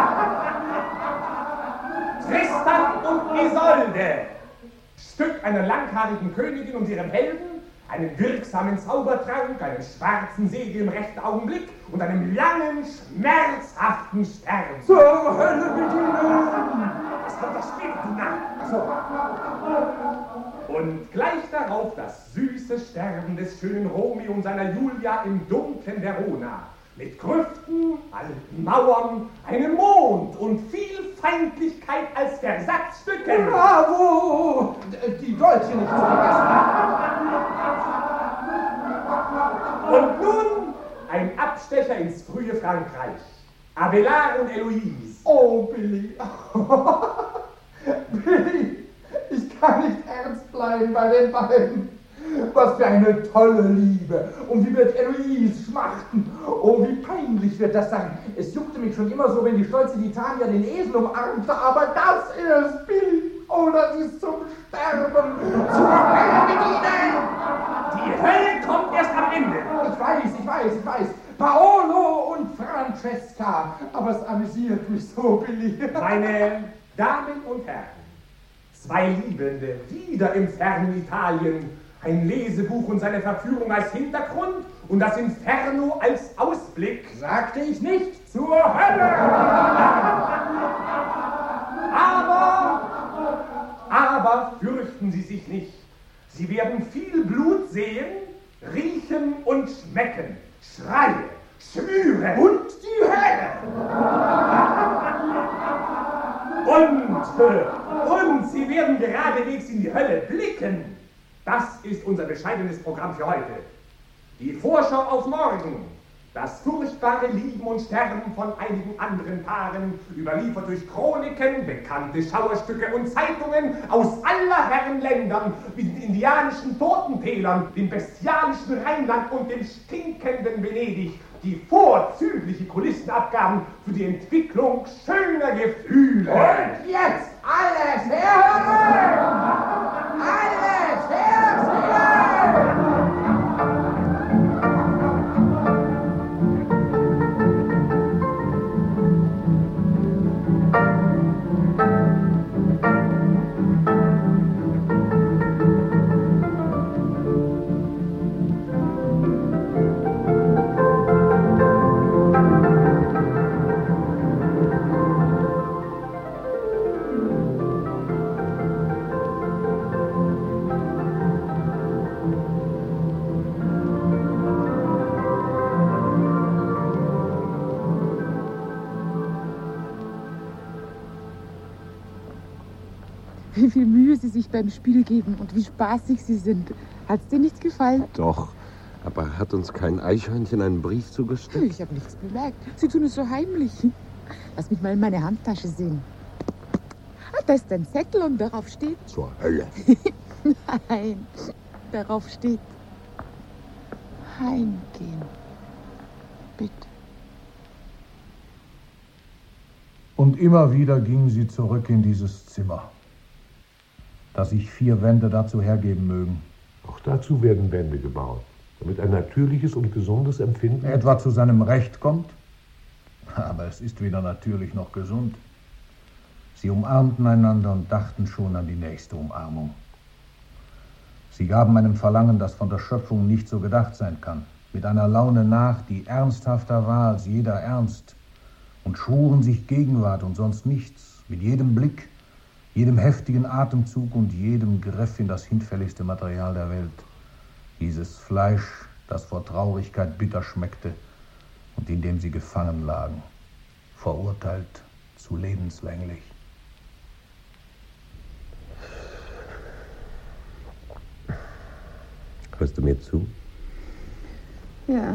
Tristan und Isolde. Stück einer langhaarigen Königin und ihrem Helden, einen wirksamen Zaubertrank, einen schwarzen Segel im rechten Augenblick und einem langen, schmerzhaften Stern. Zur Hölle mit ihnen! Das kommt das Spiel, du Narr. Ach so. Und gleich darauf das süße Sterben des schönen Romeo und seiner Julia im dunklen Verona. Mit Grüften, alten Mauern, einem Mond und viel Feindlichkeit als Versatzstücke. Bravo! Die Dolche nicht zu vergessen. Und nun ein Abstecher ins frühe Frankreich. Abelard und Eloise. Oh, Billy. Billy, ich kann nicht ernst bleiben bei den beiden. Was für eine tolle Liebe. Und wie wird Eloise schmachten. Oh, wie peinlich wird das sein. Es juckte mich schon immer so, wenn die stolze Titania den Esel umarmte, aber das ist Billy. Oh, das ist zum Sterben. Zur Hölle mit ihnen. Die Hölle kommt erst am Ende. Ich weiß, ich weiß, ich weiß. Paolo und Francesca. Aber es amüsiert mich so, Billy. Meine Damen und Herren, zwei Liebende, wieder im fernen Italien, ein Lesebuch und seine Verführung als Hintergrund und das Inferno als Ausblick. Sagte ich nicht? Zur Hölle! Aber, aber fürchten Sie sich nicht. Sie werden viel Blut sehen, riechen und schmecken. Schreie, Schwüre und die Hölle! Und, und Sie werden geradewegs in die Hölle blicken. Das ist unser bescheidenes Programm für heute. Die Vorschau auf morgen. Das furchtbare Lieben und Sterben von einigen anderen Paaren, überliefert durch Chroniken, bekannte Schauerstücke und Zeitungen aus aller Herren Ländern, wie den indianischen Totentälern, dem bestialischen Rheinland und dem stinkenden Venedig, die vorzügliche Kulissen abgaben für die Entwicklung schöner Gefühle. Und jetzt alles her! Alles her! Wie viel Mühe Sie sich beim Spiel geben und wie spaßig Sie sind. Hat's dir nichts gefallen? Doch, aber hat uns kein Eichhörnchen einen Brief zugesteckt? Ich habe nichts bemerkt. Sie tun es so heimlich. Lass mich mal in meine Handtasche sehen. Ah, da ist ein Zettel und darauf steht... Zur Hölle. Nein, darauf steht... Heimgehen. Bitte. Und immer wieder ging sie zurück in dieses Zimmer, dass sich vier Wände dazu hergeben mögen. Auch dazu werden Wände gebaut, damit ein natürliches und gesundes Empfinden etwa zu seinem Recht kommt. Aber es ist weder natürlich noch gesund. Sie umarmten einander und dachten schon an die nächste Umarmung. Sie gaben einem Verlangen, das von der Schöpfung nicht so gedacht sein kann, mit einer Laune nach, die ernsthafter war als jeder Ernst, und schwuren sich Gegenwart und sonst nichts, mit jedem Blick, jedem heftigen Atemzug und jedem Griff in das hinfälligste Material der Welt. Dieses Fleisch, das vor Traurigkeit bitter schmeckte und in dem sie gefangen lagen, verurteilt zu lebenslänglich. Hörst du mir zu? Ja.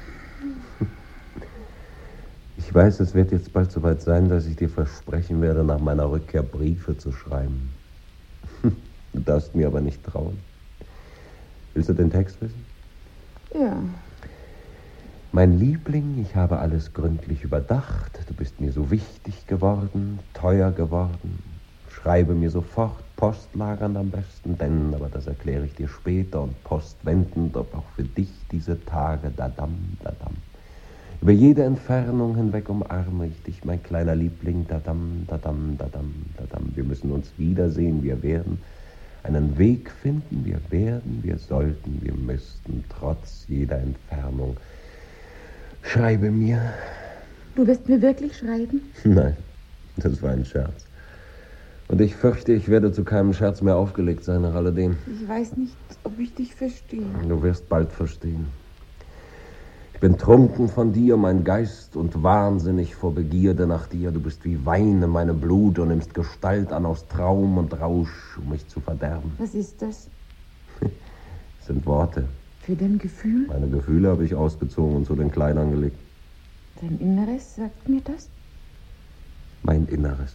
Ich weiß, es wird jetzt bald soweit sein, dass ich dir versprechen werde, nach meiner Rückkehr Briefe zu schreiben. Du darfst mir aber nicht trauen. Willst du den Text wissen? Ja. Mein Liebling, ich habe alles gründlich überdacht. Du bist mir so wichtig geworden, teuer geworden. Schreibe mir sofort, postlagernd am besten, denn, aber das erkläre ich dir später, und postwendend, ob auch für dich diese Tage, dadam, dadam. Über jede Entfernung hinweg umarme ich dich, mein kleiner Liebling, dadam, dadam, dadam, dadam. Wir müssen uns wiedersehen, wir werden einen Weg finden, wir werden, wir sollten, wir müssten, trotz jeder Entfernung. Schreibe mir. Du wirst mir wirklich schreiben? Nein, das war ein Scherz. Und ich fürchte, ich werde zu keinem Scherz mehr aufgelegt sein, nach alledem. Ich weiß nicht, ob ich dich verstehe. Du wirst bald verstehen. Ich bin trunken von dir, mein Geist, und wahnsinnig vor Begierde nach dir. Du bist wie Wein in meinem Blut und nimmst Gestalt an aus Traum und Rausch, um mich zu verderben. Was ist das? Das sind Worte. Für dein Gefühl? Meine Gefühle habe ich ausgezogen und zu den Kleidern gelegt. Dein Inneres sagt mir das? Mein Inneres.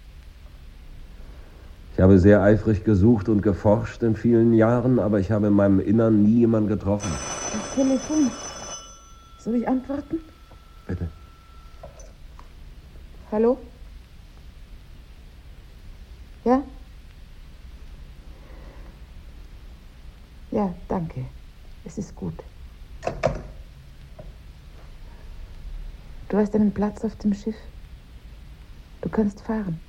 Ich habe sehr eifrig gesucht und geforscht in vielen Jahren, aber ich habe in meinem Innern nie jemanden getroffen. Das Telefon. Soll ich antworten? Bitte. Hallo? Ja? Ja, danke. Es ist gut. Du hast einen Platz auf dem Schiff. Du kannst fahren.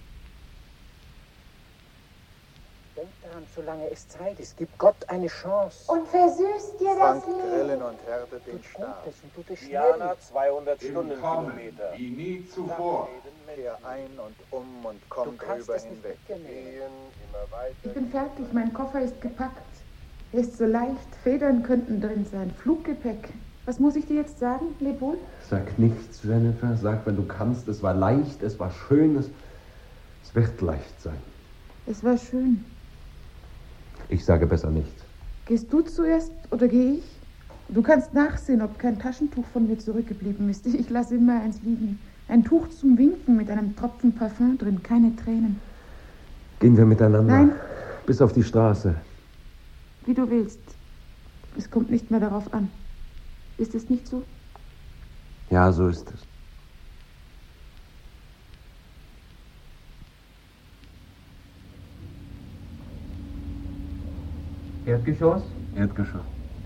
Denk daran, solange es Zeit ist, gib Gott eine Chance. Und versüßt dir das Leben. Grillen und härtet den Stab. Diana, zweihundert Stundenkilometer. Wie nie zuvor. Kehr ein und um und komm drüber hinweg. Gehen immer weiter. Ich bin fertig. Mein Koffer ist gepackt. Er ist so leicht. Federn könnten drin sein. Fluggepäck. Was muss ich dir jetzt sagen, leb wohl? Sag nichts, Jennifer. Sag, wenn du kannst. Es war leicht, es war schön, es, es wird leicht sein. Es war schön. Ich sage besser nichts. Gehst du zuerst oder gehe ich? Du kannst nachsehen, ob kein Taschentuch von mir zurückgeblieben ist. Ich lasse immer eins liegen. Ein Tuch zum Winken mit einem Tropfen Parfüm drin, keine Tränen. Gehen wir miteinander? Nein. Bis auf die Straße. Wie du willst. Es kommt nicht mehr darauf an. Ist es nicht so? Ja, so ist es. Erdgeschoss? Erdgeschoss.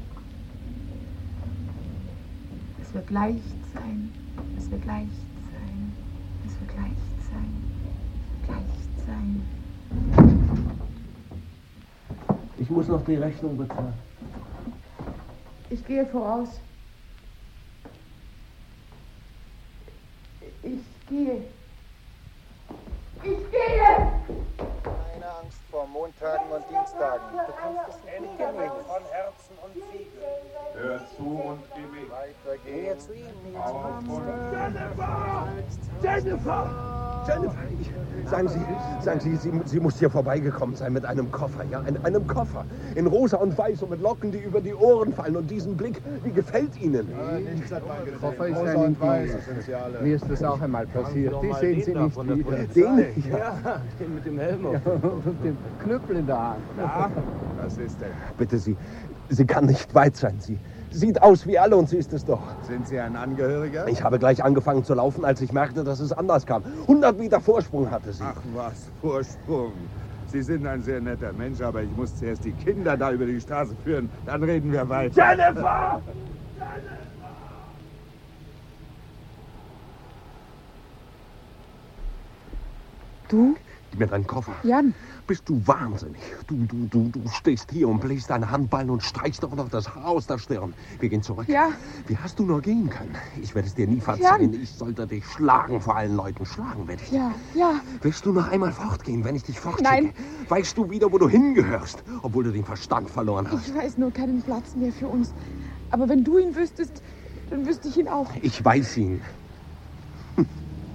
Es wird leicht sein. Es wird leicht sein. Es wird leicht sein. Leicht sein. Ich muss noch die Rechnung bezahlen. Ich gehe voraus. Ich gehe. Ich gehe! Keine Angst vor Montagen und Dienstagen. Du kannst es nicht gewinnen. Von Herzen und Siegel. Hör zu und geh mit. Weitergehen. Gehe zu ihm. Auf und Jennifer! Jennifer! Jennifer! Ich, sagen Sie, sagen Sie, Sie, Sie muss hier vorbeigekommen sein mit einem Koffer, ja? In einem Koffer. In rosa und weiß und mit Locken, die über die Ohren fallen. Und diesen Blick, wie gefällt Ihnen? Koffer ist ein Indianer. Mir ist das auch einmal passiert. Die sehen Sie nicht wieder. Den? Ja. Ja, den mit dem Helm auf. Ja, und dem Knüppel in der Hand. Ja, was ist denn? Bitte, Sie, Sie kann nicht weit sein. Sie sieht aus wie alle und sie ist es doch. Sind Sie ein Angehöriger? Ich habe gleich angefangen zu laufen, als ich merkte, dass es anders kam. hundert Meter Vorsprung hatte sie. Ach was, Vorsprung. Sie sind ein sehr netter Mensch, aber ich muss zuerst die Kinder da über die Straße führen. Dann reden wir weiter. Jennifer! Du? Gib mir deinen Koffer. Jan. Bist du wahnsinnig? Du, du, du, du stehst hier und bläst deine Handballen und streichst doch noch das Haar aus der Stirn. Wir gehen zurück. Ja. Wie hast du nur gehen können? Ich werde es dir nie verzeihen. Jan. Ich sollte dich schlagen, vor allen Leuten. Schlagen werde ich dich. Ja, ja. Willst du noch einmal fortgehen, wenn ich dich fortschicke? Nein. Weißt du wieder, wo du hingehörst, obwohl du den Verstand verloren hast? Ich weiß nur keinen Platz mehr für uns. Aber wenn du ihn wüsstest, dann wüsste ich ihn auch. Ich weiß ihn. Hm.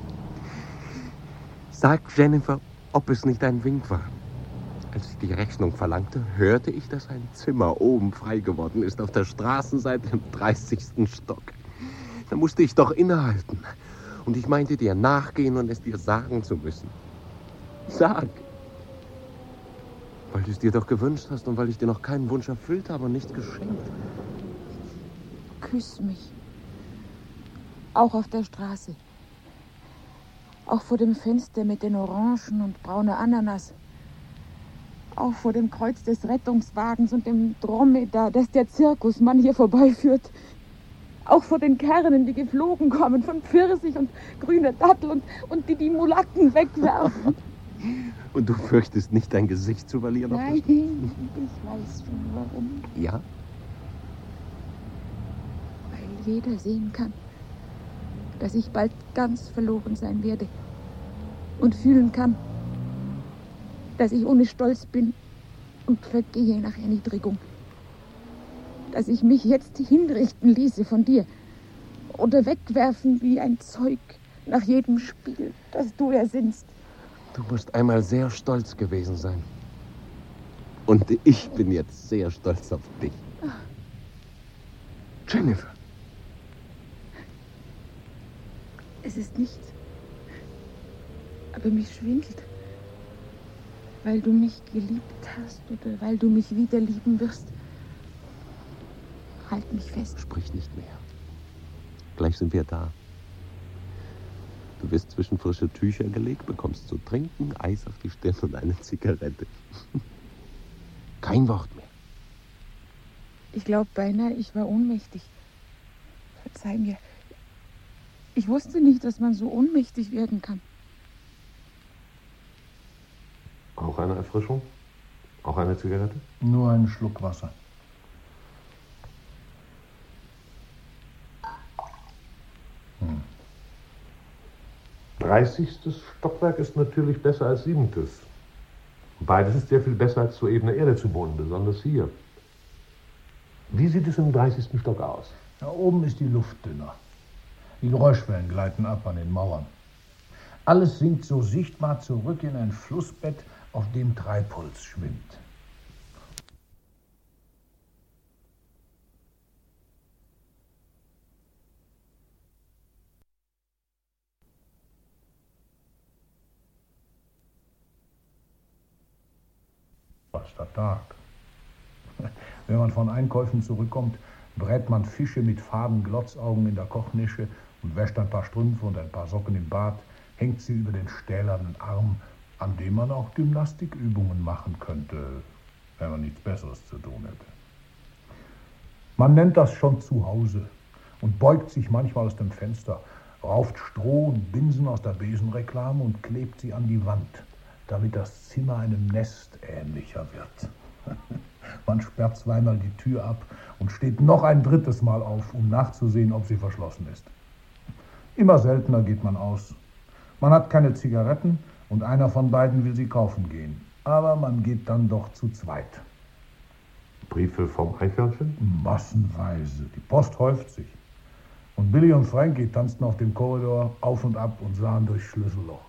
Sag, Jennifer, ob es nicht ein Wink war. Als ich die Rechnung verlangte, hörte ich, dass ein Zimmer oben frei geworden ist, auf der Straßenseite im dreißigsten Stock. Da musste ich doch innehalten. Und ich meinte dir nachgehen und es dir sagen zu müssen. Sag. Weil du es dir doch gewünscht hast und weil ich dir noch keinen Wunsch erfüllt habe und nicht geschenkt. Küss mich. Auch auf der Straße. Auch vor dem Fenster mit den Orangen und braunen Ananas. Auch vor dem Kreuz des Rettungswagens und dem Dromedar, das der Zirkusmann hier vorbeiführt. Auch vor den Kernen, die geflogen kommen von Pfirsich und grüner Dattel und, und die die Mulatten wegwerfen. Und du fürchtest nicht, dein Gesicht zu verlieren? Nein, ich weiß schon warum. Ja? Weil jeder sehen kann, dass ich bald ganz verloren sein werde und fühlen kann, dass ich ohne Stolz bin und vergehe nach Erniedrigung, dass ich mich jetzt hinrichten ließe von dir oder wegwerfen wie ein Zeug nach jedem Spiel, das du ersinnst. Du musst einmal sehr stolz gewesen sein. Und ich bin jetzt sehr stolz auf dich. Jennifer. Es ist nichts. Aber mich schwindelt. Weil du mich geliebt hast oder weil du mich wieder lieben wirst. Halt mich fest. Sprich nicht mehr. Gleich sind wir da. Du wirst zwischen frische Tücher gelegt, bekommst zu trinken, Eis auf die Stirn und eine Zigarette. Kein Wort mehr. Ich glaube beinahe, ich war ohnmächtig. Verzeih mir. Ich wusste nicht, dass man so ohnmächtig werden kann. Auch eine Erfrischung? Auch eine Zigarette? Nur einen Schluck Wasser. Hm. dreißigstes Stockwerk ist natürlich besser als siebentes. Beides ist sehr viel besser als zur ebenen Erde zu wohnen, besonders hier. Wie sieht es im dreißigsten Stock aus? Da oben ist die Luft dünner. Die Geräuschwellen gleiten ab an den Mauern. Alles sinkt so sichtbar zurück in ein Flussbett, auf dem Treibholz schwimmt. Was ist der Tag? Wenn man von Einkäufen zurückkommt, brät man Fische mit faden Glotzaugen in der Kochnische und wäscht ein paar Strümpfe und ein paar Socken im Bad, hängt sie über den stählernen Arm, an dem man auch Gymnastikübungen machen könnte, wenn man nichts Besseres zu tun hätte. Man nennt das schon zu Hause und beugt sich manchmal aus dem Fenster, rauft Stroh und Binsen aus der Besenreklame und klebt sie an die Wand, damit das Zimmer einem Nest ähnlicher wird. Man sperrt zweimal die Tür ab und steht noch ein drittes Mal auf, um nachzusehen, ob sie verschlossen ist. Immer seltener geht man aus. Man hat keine Zigaretten und einer von beiden will sie kaufen gehen. Aber man geht dann doch zu zweit. Briefe vom Eichhörnchen? Massenweise. Die Post häuft sich. Und Billy und Frankie tanzten auf dem Korridor auf und ab und sahen durchs Schlüsselloch.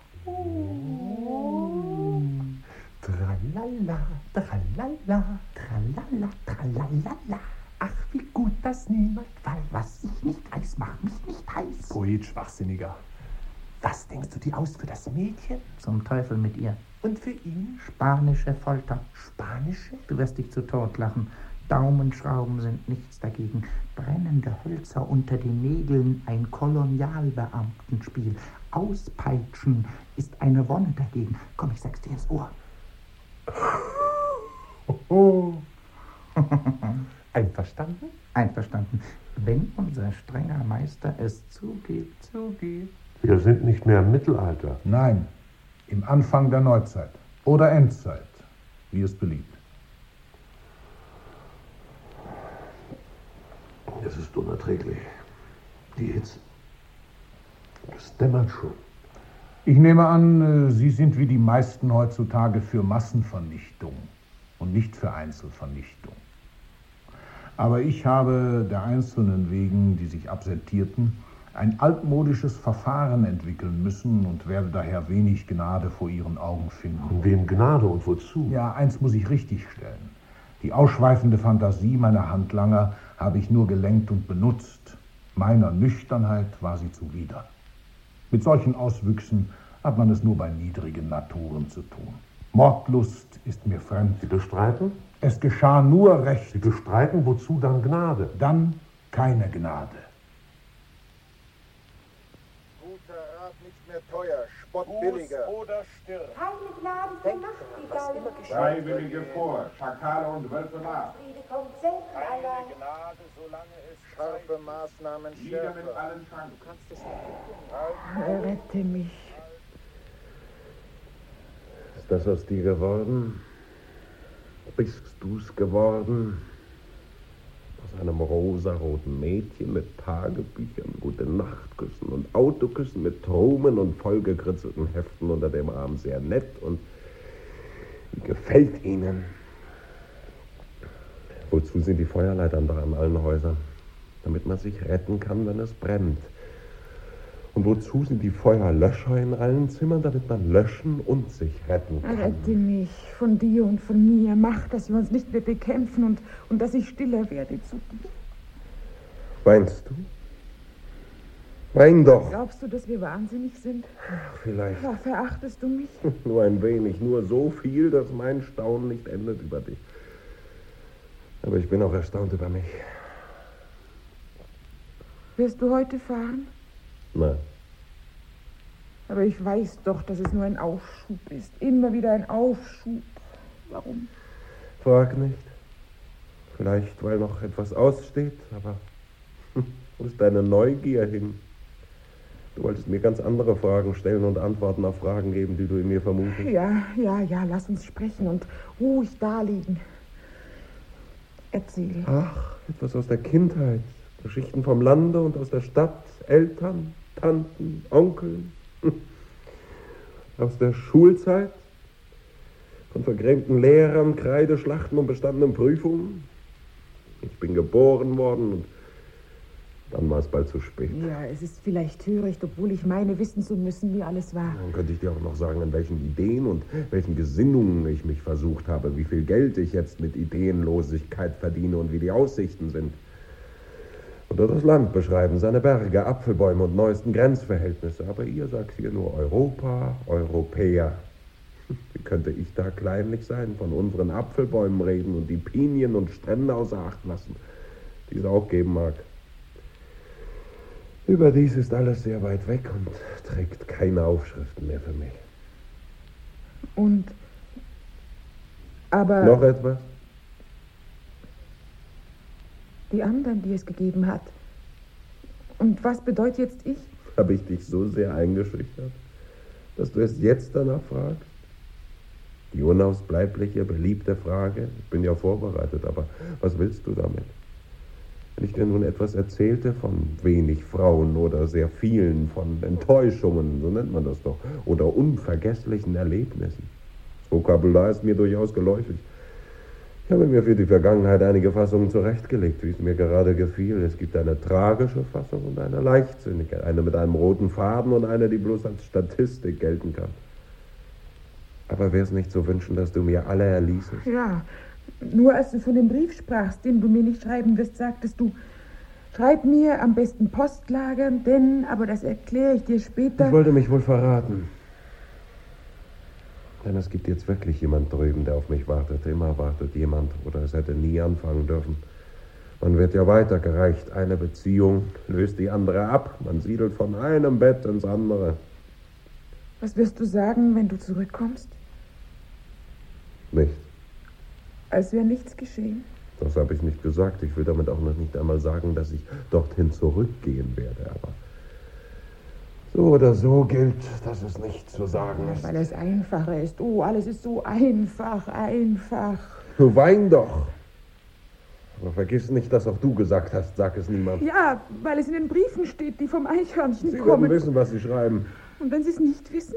Tralala, tralala, tralala, tralala. Ach, wie gut, dass niemand weiß. Was ich nicht weiß, macht mich nicht heiß. Poet, Schwachsinniger. Was denkst du dir aus für das Mädchen? Zum Teufel mit ihr. Und für ihn? Spanische Folter. Spanische? Du wirst dich zu Tod lachen. Daumenschrauben sind nichts dagegen. Brennende Hölzer unter den Nägeln, ein Kolonialbeamtenspiel. Auspeitschen ist eine Wonne dagegen. Komm, ich sag's dir ins Ohr. Oh. Einverstanden? Einverstanden. Wenn unser strenger Meister es zugibt, zugibt. Wir sind nicht mehr im Mittelalter. Nein, im Anfang der Neuzeit oder Endzeit, wie es beliebt. Es ist unerträglich. Die Hitze. Es dämmert schon. Ich nehme an, Sie sind wie die meisten heutzutage für Massenvernichtung und nicht für Einzelvernichtung. Aber ich habe der Einzelnen wegen, die sich absentierten, ein altmodisches Verfahren entwickeln müssen und werde daher wenig Gnade vor Ihren Augen finden. Und wem Gnade und wozu? Ja, eins muss ich richtigstellen. Die ausschweifende Fantasie meiner Handlanger habe ich nur gelenkt und benutzt. Meiner Nüchternheit war sie zuwider. Mit solchen Auswüchsen hat man es nur bei niedrigen Naturen zu tun. Mordlust ist mir fremd. Sie bestreiten? Es geschah nur recht. Sie bestreiten, wozu dann Gnade? Dann keine Gnade. Guter Rat nicht mehr teuer, Spott billiger. oder stirb. Keine Gnade für Nachtigallen. Freiwillige vor, Schakale und Wölfe nach. Friede kommt selten allein. Gnade, solange es scharfe Maßnahmen Nieder mit schärfer. allen Schranken. Du kannst es nicht. Rette mich. Ist das aus dir geworden? Bist du's geworden? Aus einem rosaroten Mädchen mit Tagebüchern, Gute-Nacht-Küssen und Autoküssen mit Trumen und vollgekritzelten Heften unter dem Arm. Sehr nett und wie gefällt Ihnen? Wozu sind die Feuerleitern da an allen Häusern? Damit man sich retten kann, wenn es brennt. Und wozu sind die Feuerlöscher in allen Zimmern? Damit man löschen und sich retten kann. Rette mich von dir und von mir. Mach, dass wir uns nicht mehr bekämpfen und, und dass ich stiller werde zu dir. Weinst du? Wein doch. Glaubst du, dass wir wahnsinnig sind? Vielleicht. Ja, verachtest du mich? Nur ein wenig, nur so viel, dass mein Staunen nicht endet über dich. Aber ich bin auch erstaunt über mich. Wirst du heute fahren? Nein. Aber ich weiß doch, dass es nur ein Aufschub ist. Immer wieder ein Aufschub. Warum? Frag nicht. Vielleicht, weil noch etwas aussteht, aber wo ist deine Neugier hin? Du wolltest mir ganz andere Fragen stellen und Antworten auf Fragen geben, die du in mir vermutest. Ja, ja, ja, lass uns sprechen und ruhig daliegen. Erzähl. Ach, etwas aus der Kindheit. Geschichten vom Lande und aus der Stadt. Eltern, Tanten, Onkel. Aus der Schulzeit. Von vergrämten Lehrern, Kreideschlachten und bestandenen Prüfungen. Ich bin geboren worden und dann war es bald zu spät. Ja, es ist vielleicht töricht, obwohl ich meine, wissen zu müssen, wie alles war. Dann könnte ich dir auch noch sagen, an welchen Ideen und welchen Gesinnungen ich mich versucht habe, wie viel Geld ich jetzt mit Ideenlosigkeit verdiene und wie die Aussichten sind. Oder das Land beschreiben, seine Berge, Apfelbäume und neuesten Grenzverhältnisse. Aber ihr sagt hier nur Europa, Europäer. Wie könnte ich da kleinlich sein, von unseren Apfelbäumen reden und die Pinien und Strände außer Acht lassen, die es auch geben mag. Überdies ist alles sehr weit weg und trägt keine Aufschriften mehr für mich. Und, aber... Noch etwas? Die anderen, die es gegeben hat. Und was bedeutet jetzt ich? Habe ich dich so sehr eingeschüchtert, dass du es jetzt danach fragst? Die unausbleibliche, beliebte Frage. Ich bin ja vorbereitet, aber was willst du damit? Wenn ich dir nun etwas erzählte von wenig Frauen oder sehr vielen, von Enttäuschungen, so nennt man das doch, oder unvergesslichen Erlebnissen. Das Vokabular ist mir durchaus geläufig. Ich habe mir für die Vergangenheit einige Fassungen zurechtgelegt, wie es mir gerade gefiel. Es gibt eine tragische Fassung und eine leichtsinnige, eine mit einem roten Faden und eine, die bloß als Statistik gelten kann. Aber wäre es nicht zu wünschen, dass du mir alle erließest? Ja, nur als du von dem Brief sprachst, den du mir nicht schreiben wirst, sagtest du, schreib mir am besten Postlagern, denn, aber das erkläre ich dir später. Ich wollte mich wohl verraten. Denn es gibt jetzt wirklich jemand drüben, der auf mich wartet. Immer wartet jemand. Oder es hätte nie anfangen dürfen. Man wird ja weitergereicht. Eine Beziehung löst die andere ab. Man siedelt von einem Bett ins andere. Was wirst du sagen, wenn du zurückkommst? Nichts. Als wäre nichts geschehen. Das habe ich nicht gesagt. Ich will damit auch noch nicht einmal sagen, dass ich dorthin zurückgehen werde. Aber so oder so gilt, dass es nicht zu sagen ist. Weil es einfacher ist. Oh, alles ist so einfach, einfach. Du wein doch. Aber vergiss nicht, dass auch du gesagt hast, sag es niemand. Ja, weil es in den Briefen steht, die vom Eichhörnchen Sie kommen. werden wissen, was sie schreiben. Und wenn sie es nicht wissen?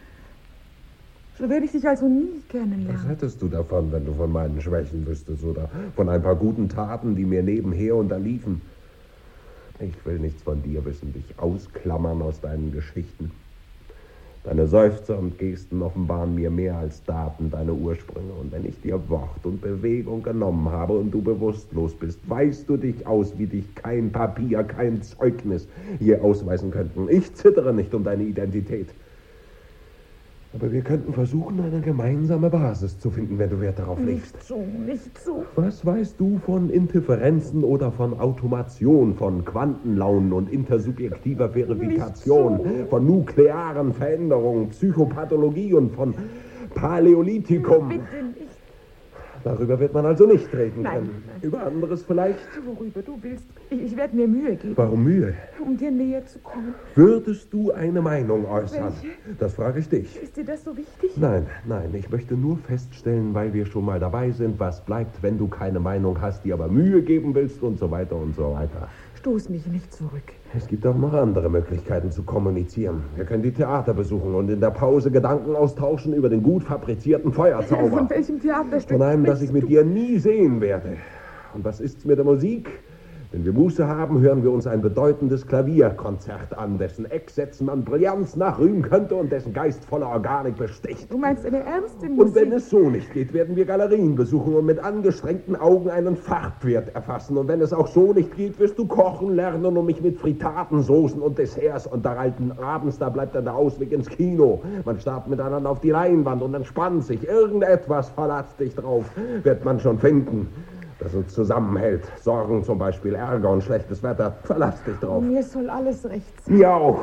So werde ich dich also nie kennenlernen. Was hättest du davon, wenn du von meinen Schwächen wüsstest oder von ein paar guten Taten, die mir nebenher unterliefen? Ich will nichts von dir wissen, dich ausklammern aus deinen Geschichten. Deine Seufzer und Gesten offenbaren mir mehr als Daten deine Ursprünge. Und wenn ich dir Wort und Bewegung genommen habe und du bewusstlos bist, weißt du dich aus, wie dich kein Papier, kein Zeugnis je ausweisen könnten. Ich zittere nicht um deine Identität. Aber wir könnten versuchen, eine gemeinsame Basis zu finden, wenn du Wert darauf legst. Nicht so, nicht so. Was weißt du von Interferenzen oder von Automation, von Quantenlaunen und intersubjektiver Verifikation, so. Von nuklearen Veränderungen, Psychopathologie und von Paläolithikum? Bitte nicht. Darüber wird man also nicht reden nein, können. Nein. Über anderes vielleicht? Worüber du willst. Ich, ich werde mir Mühe geben. Warum Mühe? Um dir näher zu kommen. Würdest du eine Meinung äußern? Welche? Das frage ich dich. Ist dir das so wichtig? Nein, nein. Ich möchte nur feststellen, weil wir schon mal dabei sind, was bleibt, wenn du keine Meinung hast, die aber Mühe geben willst und so weiter und so weiter. Stoß mich nicht zurück. Es gibt auch noch andere Möglichkeiten zu kommunizieren. Wir können die Theater besuchen und in der Pause Gedanken austauschen über den gut fabrizierten Feuerzauber. Von welchem Theaterstück? Von einem, das ich mit dir nie sehen werde. Und was ist's mit der Musik? Wenn wir Muße haben, hören wir uns ein bedeutendes Klavierkonzert an, dessen Ecksätzen man Brillanz nachrühmen könnte und dessen Geist voller Organik besticht. Du meinst eine ernste Musik? Und wenn es so nicht geht, werden wir Galerien besuchen und mit angestrengten Augen einen Farbwert erfassen. Und wenn es auch so nicht geht, wirst du kochen lernen und mich mit Fritaten, Soßen und Desserts unterhalten. Abends, da bleibt dann der Ausweg ins Kino. Man starrt miteinander auf die Leinwand und entspannt sich. Irgendetwas, verlass dich drauf, wird man schon finden, das uns zusammenhält. Sorgen zum Beispiel, Ärger und schlechtes Wetter. Verlass dich drauf. Mir soll alles recht sein. Mir auch.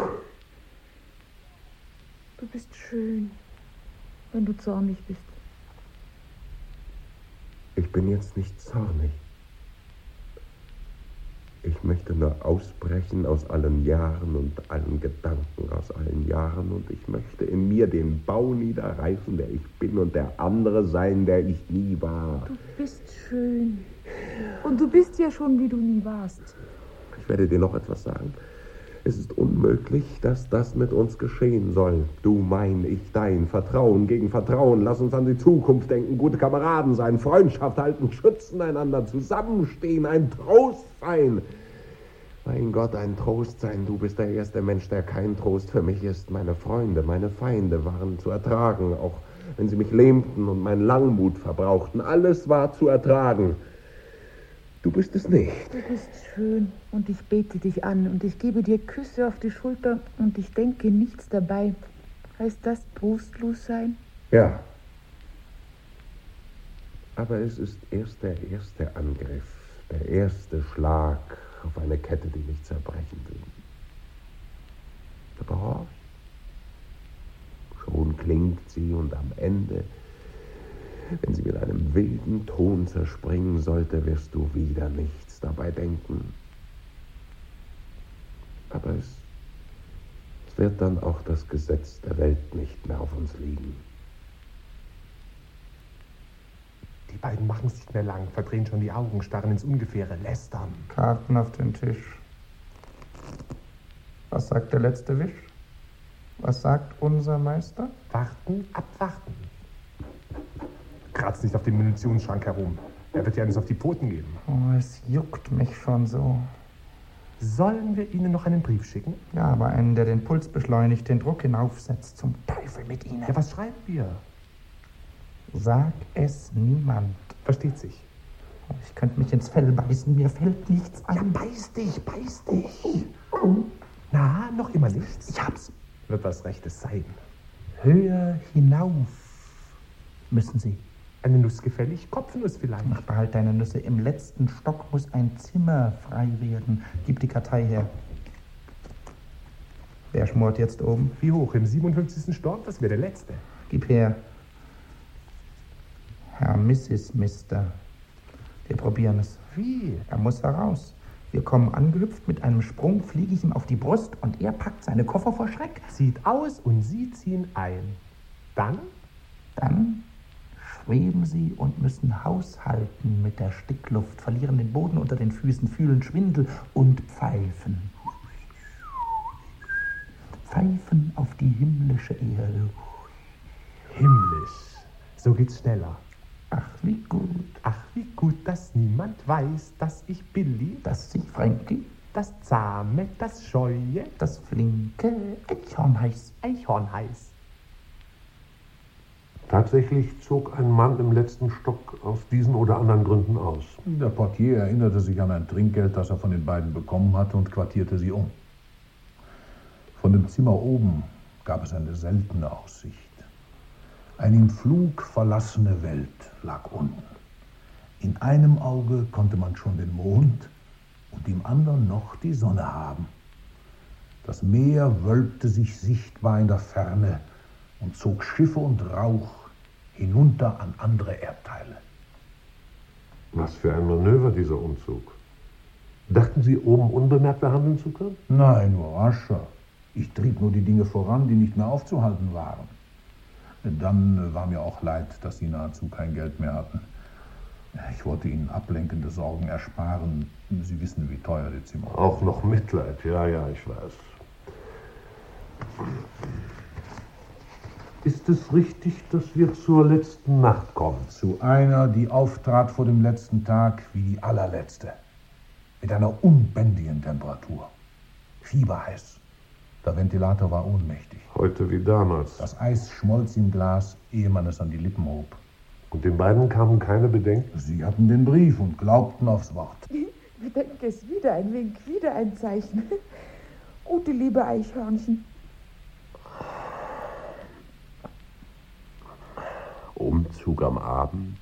Du bist schön, wenn du zornig bist. Ich bin jetzt nicht zornig. Ich möchte nur ausbrechen aus allen Jahren und allen Gedanken aus allen Jahren und ich möchte in mir den Bau niederreißen, der ich bin und der andere sein, der ich nie war. Du bist schön. Und du bist ja schon, wie du nie warst. Ich werde dir noch etwas sagen. Es ist unmöglich, dass das mit uns geschehen soll. Du mein, ich dein, Vertrauen gegen Vertrauen. Lass uns an die Zukunft denken, gute Kameraden sein, Freundschaft halten, schützen einander, zusammenstehen, ein Trost sein. Mein Gott, ein Trost sein. Du bist der erste Mensch, der kein Trost für mich ist. Meine Freunde, meine Feinde waren zu ertragen, auch wenn sie mich lähmten und meinen Langmut verbrauchten. Alles war zu ertragen. Du bist es nicht. Du bist schön und ich bete dich an und ich gebe dir Küsse auf die Schulter und ich denke nichts dabei. Heißt das trostlos sein? Ja. Aber es ist erst der erste Angriff, der erste Schlag auf eine Kette, die mich zerbrechen will. Aber horch. Schon klingt sie und am Ende, wenn sie mit einem wilden Ton zerspringen sollte, wirst du wieder nichts dabei denken. Aber es, es wird dann auch das Gesetz der Welt nicht mehr auf uns liegen. Die beiden machen es nicht mehr lang, verdrehen schon die Augen, starren ins Ungefähre, lästern. Karten auf den Tisch. Was sagt der letzte Wisch? Was sagt unser Meister? Warten, abwarten. Kratzt nicht auf dem Munitionsschrank herum. Er wird ja eines auf die Pfoten geben. Oh, es juckt mich schon so. Sollen wir Ihnen noch einen Brief schicken? Ja, aber einen, der den Puls beschleunigt, den Druck hinaufsetzt. Zum Teufel mit Ihnen. Ja, was schreiben wir? Sag es niemand. Versteht sich. Oh, ich könnte mich ins Fell beißen. Mir fällt nichts ein. Ja, beiß dich, beiß dich. Na, noch immer nichts? Ich hab's. Wird was Rechtes sein. Höher hinauf. müssen Sie? Eine Nuss gefällig? Kopfnuss vielleicht? Ach, behalt deine Nüsse. Im letzten Stock muss ein Zimmer frei werden. Gib die Kartei her. Wer schmort jetzt oben? Wie hoch? Im siebenundfünfzigsten Stock? Das wäre der letzte. Gib her. Herr Misses Mister. Wir probieren es. Wie? Er muss heraus. Wir kommen angehüpft, mit einem Sprung fliege ich ihm auf die Brust und er packt seine Koffer vor Schreck. Zieht aus und Sie ziehen ein. Dann? Dann schweben sie und müssen haushalten mit der Stickluft, verlieren den Boden unter den Füßen, fühlen Schwindel und pfeifen. Pfeifen auf die himmlische Erde. Himmlisch. So geht's schneller. Ach, wie gut. Ach, wie gut, dass niemand weiß, dass ich Billy, dass ich Frankie, das Zahme, das Scheue, das flinke Eichhorn heiß. Eichhorn heiß. Tatsächlich zog ein Mann im letzten Stock aus diesen oder anderen Gründen aus. Der Portier erinnerte sich an ein Trinkgeld, das er von den beiden bekommen hatte, und quartierte sie um. Von dem Zimmer oben gab es eine seltene Aussicht. Eine im Flug verlassene Welt lag unten. In einem Auge konnte man schon den Mond und im anderen noch die Sonne haben. Das Meer wölbte sich sichtbar in der Ferne und zog Schiffe und Rauch hinunter an andere Erdteile. Was für ein Manöver, dieser Umzug. Dachten Sie, oben unbemerkt behandeln zu können? Nein, nur rascher. Ich trieb nur die Dinge voran, die nicht mehr aufzuhalten waren. Dann war mir auch leid, dass Sie nahezu kein Geld mehr hatten. Ich wollte Ihnen ablenkende Sorgen ersparen. Sie wissen, wie teuer die Zimmer sind. Auch noch Mitleid, ja, ja, ich weiß. Ist es richtig, dass wir zur letzten Nacht kommen? Zu einer, die auftrat vor dem letzten Tag wie die allerletzte. Mit einer unbändigen Temperatur. Fieberheiß. Der Ventilator war ohnmächtig. Heute wie damals. Das Eis schmolz im Glas, ehe man es an die Lippen hob. Und den beiden kamen keine Bedenken? Sie hatten den Brief und glaubten aufs Wort. Bedenke es, wieder ein Wink, wieder ein Zeichen. Gute liebe Eichhörnchen. Umzug am Abend,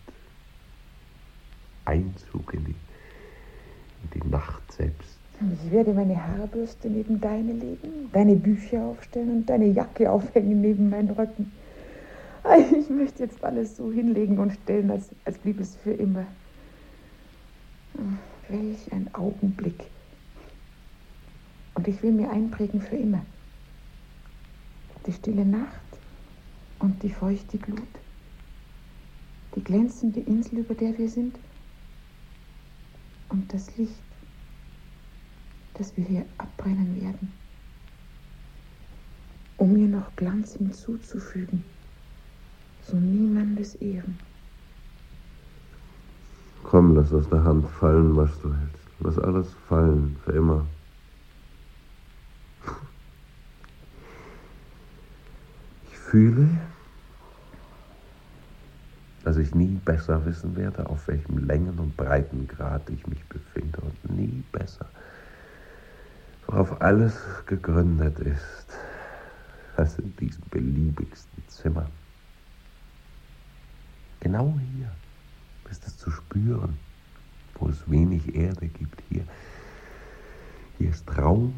Einzug in die, in die Nacht selbst. Ich werde meine Haarbürste neben deine legen, deine Bücher aufstellen und deine Jacke aufhängen neben meinen Röcken. Ich möchte jetzt alles so hinlegen und stellen, als, als blieb es für immer. Welch ein Augenblick. Und ich will mir einprägen für immer. Die stille Nacht und die feuchte Glut. Die glänzende Insel, über der wir sind. Und das Licht, das wir hier abbrennen werden. Um mir noch Glanz hinzuzufügen. So niemandes Ehren. Komm, lass aus der Hand fallen, was du hältst. Lass alles fallen, für immer. Ich fühle, dass ich nie besser wissen werde, auf welchem Längen- und Breitengrad ich mich befinde, und nie besser, worauf alles gegründet ist, als in diesem beliebigsten Zimmer. Genau hier ist es zu spüren, wo es wenig Erde gibt. Hier, hier ist Raum.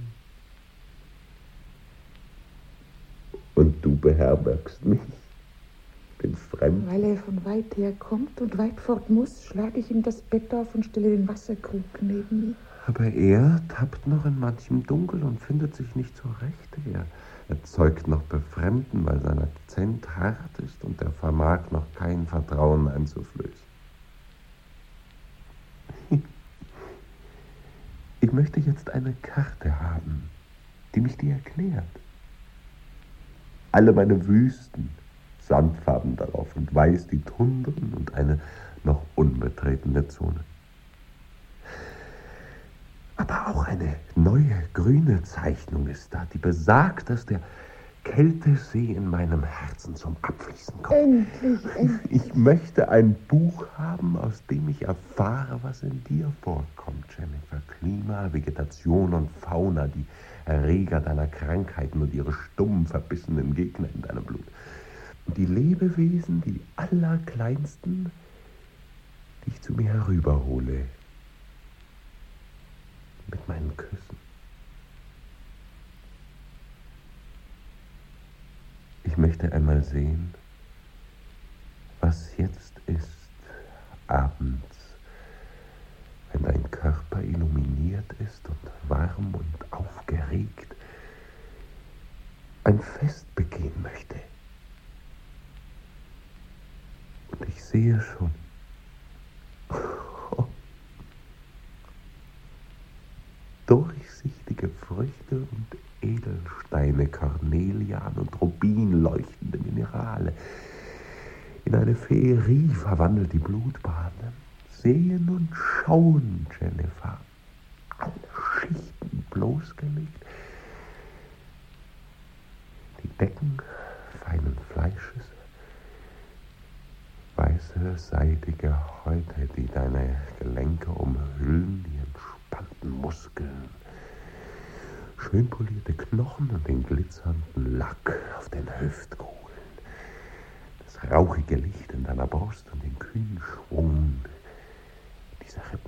Und du beherbergst mich. Bin fremd. Weil er von weit her kommt und weit fort muss, schlage ich ihm das Bett auf und stelle den Wasserkrug neben ihn. Aber er tappt noch in manchem Dunkel und findet sich nicht zurecht. Er erzeugt noch Befremden, weil sein Akzent hart ist und er vermag noch kein Vertrauen einzuflößen. Ich möchte jetzt eine Karte haben, die mich dir erklärt. Alle meine Wüsten, Sandfarben darauf und weiß die Tundren und eine noch unbetretene Zone. Aber auch eine neue grüne Zeichnung ist da, die besagt, dass der Kältesee in meinem Herzen zum Abfließen kommt. Endlich, endlich. Ich möchte ein Buch haben, aus dem ich erfahre, was in dir vorkommt, Jennifer. Klima, Vegetation und Fauna, die Erreger deiner Krankheiten und ihre stumm verbissenen Gegner in deinem Blut. Die Lebewesen, die allerkleinsten, die ich zu mir herüberhole. Mit meinen Küssen. Ich möchte einmal sehen, was jetzt ist, abends, wenn dein Körper illuminiert ist und warm und aufgeregt, ein Fest begehen möchte. Und ich sehe schon, oh, durchsichtige Früchte und Edelsteine, Cornelian und Rubin, leuchtende Minerale, in eine Feerie verwandelt die Blutbahnen. Sehen und schauen, Jennifer, alle Schichten bloßgelegt, die Decken feinen Fleisches, weiße, seidige Häute, die deine Gelenke umhüllen, die entspannten Muskeln, schön polierte Knochen und den glitzernden Lack auf den Hüftkohlen, das rauchige Licht in deiner Brust und den kühnen Schwung dieser Rippen.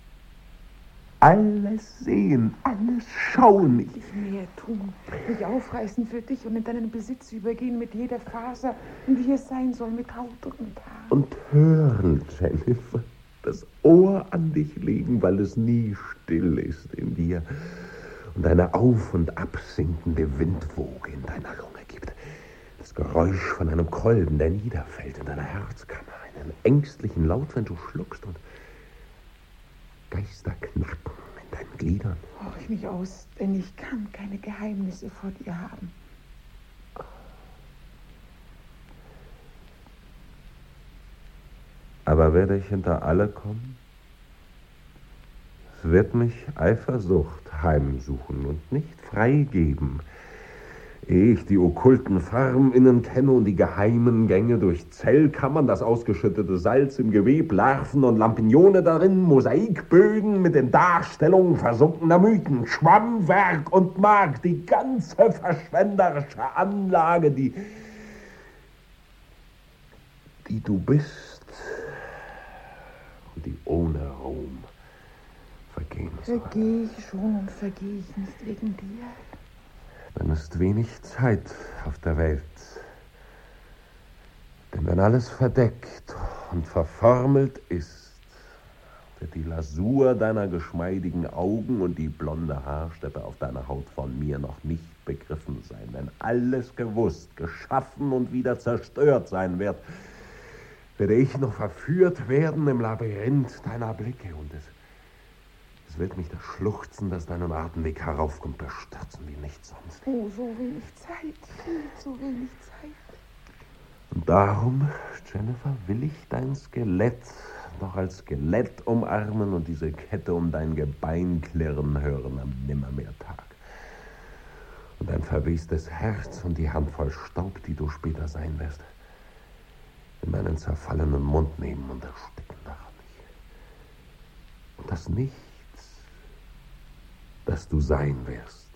Alles sehen, alles schauen. Ich will mehr tun, mich aufreißen für dich und in deinen Besitz übergehen mit jeder Faser und wie es sein soll, mit Haut und Haar. Und hören, Jennifer, das Ohr an dich legen, weil es nie still ist in dir und eine auf- und absinkende Windwoge in deiner Lunge gibt. Das Geräusch von einem Kolben, der niederfällt in deiner Herzkammer, einen ängstlichen Laut, wenn du schluckst und Geister knacken in deinen Gliedern. Horch ich mich aus, denn ich kann keine Geheimnisse vor dir haben. Aber werde ich hinter alle kommen? Es wird mich Eifersucht heimsuchen und nicht freigeben, ehe ich die okkulten Farben innen kenne und die geheimen Gänge durch Zellkammern, das ausgeschüttete Salz im Geweb, Larven und Lampignone darin, Mosaikböden mit den Darstellungen versunkener Mythen, Schwammwerk und Mark, die ganze verschwenderische Anlage, die, die du bist und die ohne Ruhm vergehen soll. Vergeh ich schon und vergeh ich nicht wegen dir? Dann ist wenig Zeit auf der Welt. Denn wenn alles verdeckt und verformelt ist, wird die Lasur deiner geschmeidigen Augen und die blonde Haarsteppe auf deiner Haut von mir noch nicht begriffen sein. Wenn alles gewusst, geschaffen und wieder zerstört sein wird, werde ich noch verführt werden im Labyrinth deiner Blicke und es Es wird mich das Schluchzen, das deinen Atemweg heraufkommt, bestürzen wie nichts sonst. Oh, so wenig Zeit, viel zu wenig Zeit. Und darum, Jennifer, will ich dein Skelett noch als Skelett umarmen und diese Kette um dein Gebein klirren hören am Nimmermehrtag. Und dein verwestes Herz und die Handvoll Staub, die du später sein wirst, in meinen zerfallenen Mund nehmen und ersticken daran nicht. Und das nicht, dass du sein wirst,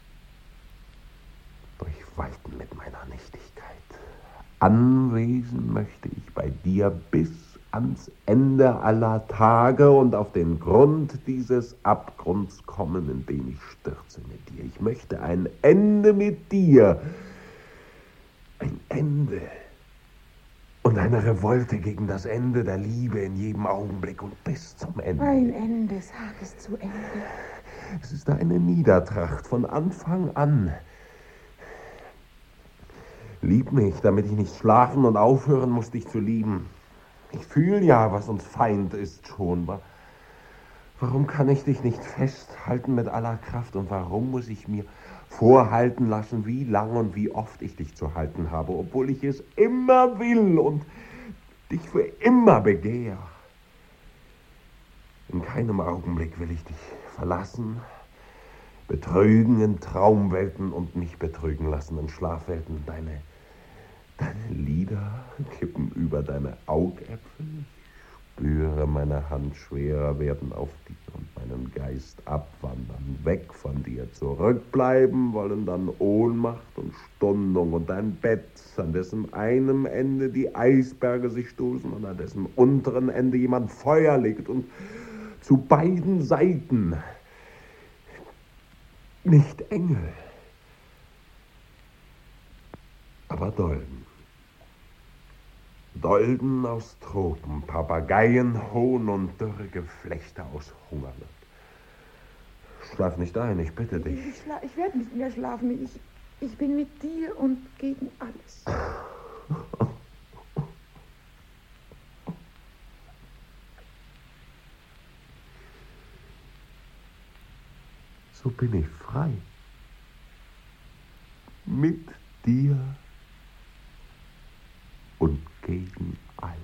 durchwalten mit meiner Nichtigkeit. Anwesen möchte ich bei dir bis ans Ende aller Tage und auf den Grund dieses Abgrunds kommen, in den ich stürze mit dir. Ich möchte ein Ende mit dir, ein Ende und eine Revolte gegen das Ende der Liebe in jedem Augenblick und bis zum Ende. Ein Ende, sag es zu Ende. Es ist eine Niedertracht von Anfang an. Lieb mich, damit ich nicht schlafen und aufhören muss, dich zu lieben. Ich fühle ja, was uns Feind ist schon. Warum kann ich dich nicht festhalten mit aller Kraft und warum muss ich mir vorhalten lassen, wie lang und wie oft ich dich zu halten habe, obwohl ich es immer will und dich für immer begehre? In keinem Augenblick will ich dich verlassen, betrügen in Traumwelten und mich betrügen lassen in Schlafwelten. Deine, deine Lider kippen über deine Augäpfel. Ich spüre meine Hand schwerer werden auf dir und meinen Geist abwandern, weg von dir. Zurückbleiben wollen dann Ohnmacht und Stundung und ein Bett, an dessen einem Ende die Eisberge sich stoßen und an dessen unteren Ende jemand Feuer legt und zu beiden Seiten nicht Engel, aber Dolden. Dolden aus Tropen, Papageien, Hohn und dürre Geflechte aus Hungerland. Schlaf nicht ein, ich bitte dich. Ich, schla- ich werde nicht mehr schlafen. Ich, ich bin mit dir und gegen alles. So bin ich frei. Mit dir und gegen alles.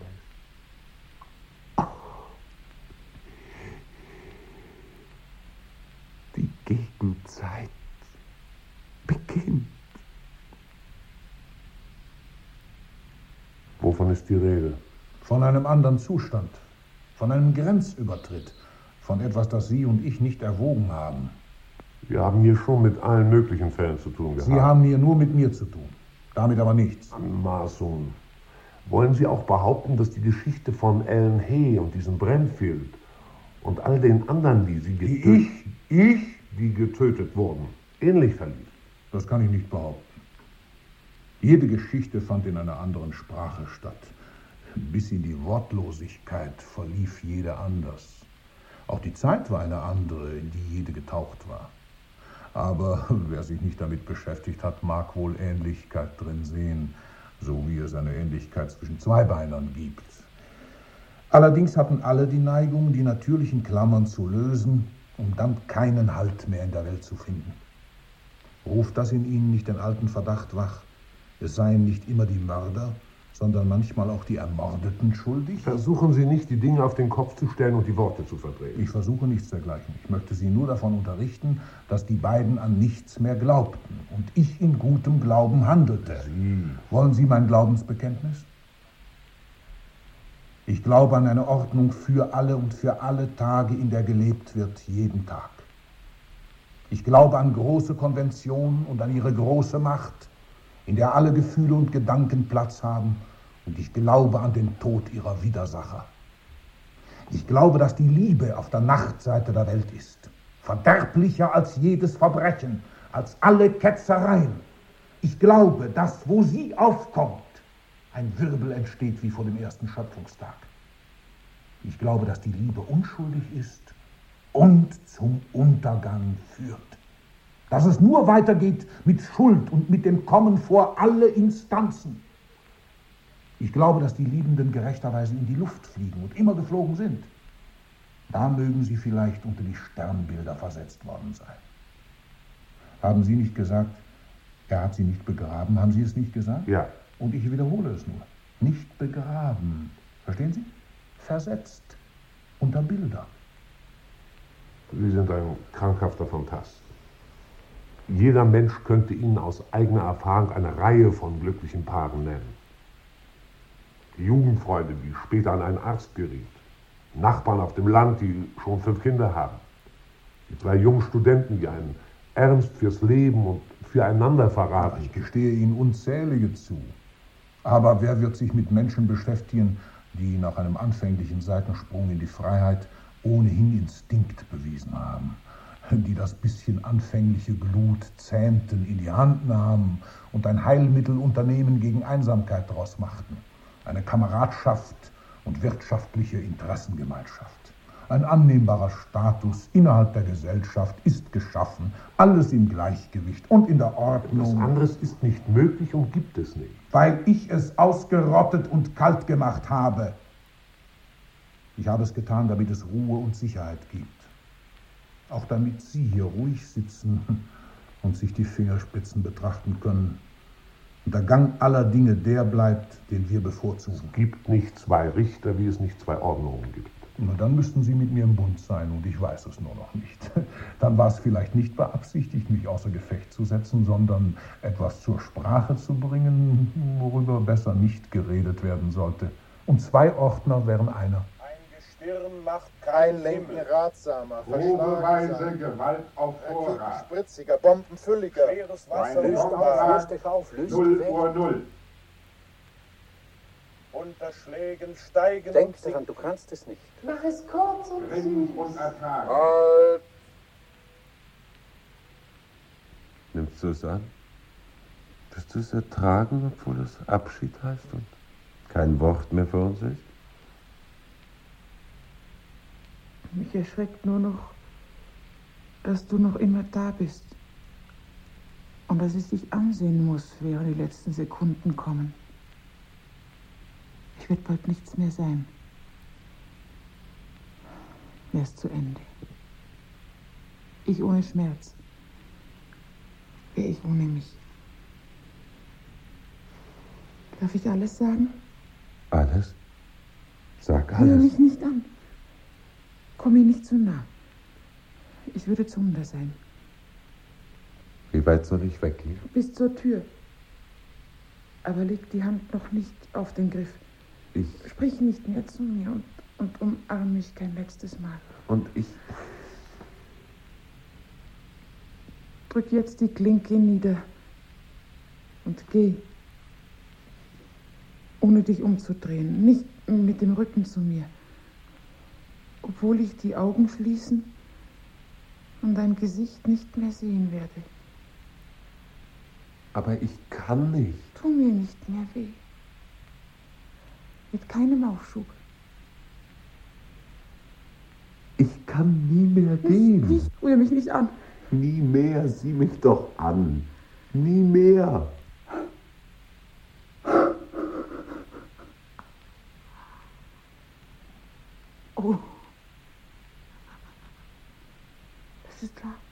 Die Gegenzeit beginnt. Wovon ist die Rede? Von einem anderen Zustand, von einem Grenzübertritt, von etwas, das Sie und ich nicht erwogen haben. Wir haben hier schon mit allen möglichen Fällen zu tun gehabt. Sie haben hier nur mit mir zu tun, damit aber nichts. Anmaßung. Wollen Sie auch behaupten, dass die Geschichte von Ellen Hay und diesem Brentfield und all den anderen, die Sie getötet... Die ich, ich? Die getötet wurden, ähnlich verlief? Das kann ich nicht behaupten. Jede Geschichte fand in einer anderen Sprache statt. Bis in die Wortlosigkeit verlief jede anders. Auch die Zeit war eine andere, in die jede getaucht war. Aber wer sich nicht damit beschäftigt hat, mag wohl Ähnlichkeit drin sehen, so wie es eine Ähnlichkeit zwischen Zweibeinern gibt. Allerdings hatten alle die Neigung, die natürlichen Klammern zu lösen, um dann keinen Halt mehr in der Welt zu finden. Ruft das in ihnen nicht den alten Verdacht wach, es seien nicht immer die Mörder, sondern manchmal auch die Ermordeten schuldig? Versuchen Sie nicht, die Dinge auf den Kopf zu stellen und die Worte zu verdrehen. Ich versuche nichts dergleichen. Ich möchte Sie nur davon unterrichten, dass die beiden an nichts mehr glaubten und ich in gutem Glauben handelte. Sie. Wollen Sie mein Glaubensbekenntnis? Ich glaube an eine Ordnung für alle und für alle Tage, in der gelebt wird, jeden Tag. Ich glaube an große Konventionen und an ihre große Macht, in der alle Gefühle und Gedanken Platz haben, und ich glaube an den Tod ihrer Widersacher. Ich glaube, dass die Liebe auf der Nachtseite der Welt ist, verderblicher als jedes Verbrechen, als alle Ketzereien. Ich glaube, dass, wo sie aufkommt, ein Wirbel entsteht wie vor dem ersten Schöpfungstag. Ich glaube, dass die Liebe unschuldig ist und zum Untergang führt. Dass es nur weitergeht mit Schuld und mit dem Kommen vor alle Instanzen. Ich glaube, dass die Liebenden gerechterweise in die Luft fliegen und immer geflogen sind. Da mögen sie vielleicht unter die Sternbilder versetzt worden sein. Haben Sie nicht gesagt, er hat sie nicht begraben? Haben Sie es nicht gesagt? Ja. Und ich wiederhole es nur. Nicht begraben. Verstehen Sie? Versetzt. Unter Bilder. Sie sind ein krankhafter Phantast. Jeder Mensch könnte Ihnen aus eigener Erfahrung eine Reihe von glücklichen Paaren nennen. Die Jugendfreunde, die später an einen Arzt geriet. Nachbarn auf dem Land, die schon fünf Kinder haben. Die zwei jungen Studenten, die einen Ernst fürs Leben und füreinander verraten. Ich gestehe Ihnen unzählige zu. Aber wer wird sich mit Menschen beschäftigen, die nach einem anfänglichen Seitensprung in die Freiheit ohnehin Instinkt bewiesen haben, die das bisschen anfängliche Glut zähmten, in die Hand nahmen und ein Heilmittelunternehmen gegen Einsamkeit daraus machten, eine Kameradschaft und wirtschaftliche Interessengemeinschaft. Ein annehmbarer Status innerhalb der Gesellschaft ist geschaffen, alles im Gleichgewicht und in der Ordnung. Was anderes ist nicht möglich und gibt es nicht. Weil ich es ausgerottet und kalt gemacht habe. Ich habe es getan, damit es Ruhe und Sicherheit gibt. Auch damit Sie hier ruhig sitzen und sich die Fingerspitzen betrachten können. Und der Gang aller Dinge der bleibt, den wir bevorzugen. Es gibt nicht zwei Richter, wie es nicht zwei Ordnungen gibt. Na, dann müssten Sie mit mir im Bund sein und ich weiß es nur noch nicht. Dann war es vielleicht nicht beabsichtigt, mich außer Gefecht zu setzen, sondern etwas zur Sprache zu bringen, worüber besser nicht geredet werden sollte. Und zwei Ordner wären einer. Ein Stirn macht kein Lenken ratsamer, Probeweise Gewalt auf Vorrat. Spritziger, bombenfülliger. Schweres Wasser. Löst auf, löst euch auf, löst null Uhr null. Unterschlägen, steigen Denk und daran, du kannst es nicht. Mach es kurz und Rennen und ertragen. Halt! Nimmst du es an? Wirst du es ertragen, obwohl es Abschied heißt und kein Wort mehr für uns ist? Mich erschreckt nur noch, dass du noch immer da bist und dass ich dich ansehen muss, während die letzten Sekunden kommen. Ich werde bald nichts mehr sein. Wär's zu Ende. Ich ohne Schmerz. Wär ich ohne mich. Darf ich alles sagen? Alles? Sag Hör alles. mich nicht an. Komm mir nicht zu nah. Ich würde zunder sein. Wie weit soll ich weggehen? Bis zur Tür. Aber leg die Hand noch nicht auf den Griff. Ich... Sprich nicht mehr zu mir und, und umarm mich kein letztes Mal. Und ich... Drück jetzt die Klinke nieder und geh. Ohne dich umzudrehen, nicht mit dem Rücken zu mir. Obwohl ich die Augen schließen und dein Gesicht nicht mehr sehen werde. Aber ich kann nicht. Tu mir nicht mehr weh. Mit keinem Aufschub. Ich kann nie mehr gehen. Nicht, nicht, rühr mich nicht an. Nie mehr, sieh mich doch an. Nie mehr. Oh. Das ist wahr.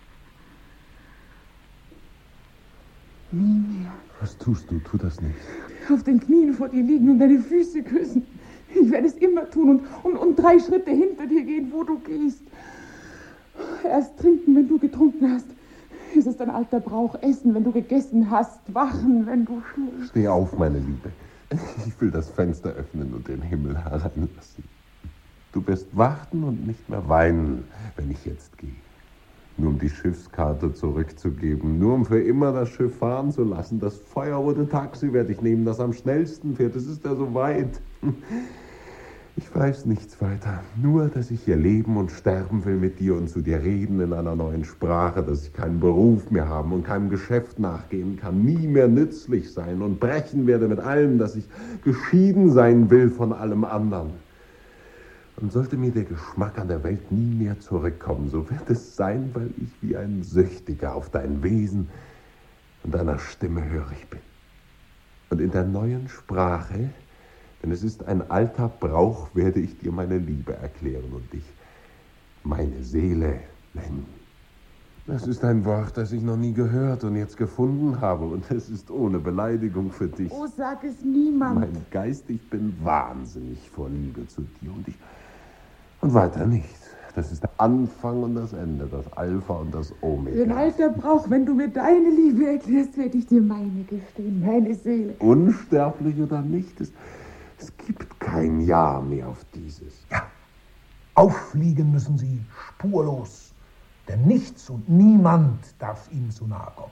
Nie mehr. Was tust du? Tu das nicht. Auf den Knien vor dir liegen und deine Füße küssen. Ich werde es immer tun und, und, und drei Schritte hinter dir gehen, wo du gehst. Erst trinken, wenn du getrunken hast. Es ist ein alter Brauch. Essen, wenn du gegessen hast. Wachen, wenn du schläfst. Steh auf, meine Liebe. Ich will das Fenster öffnen und den Himmel hereinlassen. Du wirst warten und nicht mehr weinen, wenn ich jetzt gehe. Nur um die Schiffskarte zurückzugeben, nur um für immer das Schiff fahren zu lassen. Das feuerrote Taxi werde ich nehmen, das am schnellsten fährt. Es ist ja so weit. Ich weiß nichts weiter. Nur, dass ich hier leben und sterben will mit dir und zu dir reden in einer neuen Sprache, dass ich keinen Beruf mehr haben und keinem Geschäft nachgehen kann, nie mehr nützlich sein und brechen werde mit allem, dass ich geschieden sein will von allem anderen. Und sollte mir der Geschmack an der Welt nie mehr zurückkommen, so wird es sein, weil ich wie ein Süchtiger auf dein Wesen und deiner Stimme hörig bin. Und in der neuen Sprache, denn es ist ein alter Brauch, werde ich dir meine Liebe erklären und dich meine Seele nennen. Das ist ein Wort, das ich noch nie gehört und jetzt gefunden habe, und es ist ohne Beleidigung für dich. Oh, sag es niemand. Mein Geist, ich bin wahnsinnig vor Liebe zu dir und ich... Und weiter nichts. Das ist der Anfang und das Ende, das Alpha und das Omega. Ein alter Brauch, wenn du mir deine Liebe erklärst, werde ich dir meine gestehen, meine Seele. Unsterblich oder nicht, es, es gibt kein Ja mehr auf dieses. Ja, auffliegen müssen sie spurlos, denn nichts und niemand darf ihnen zu nahe kommen.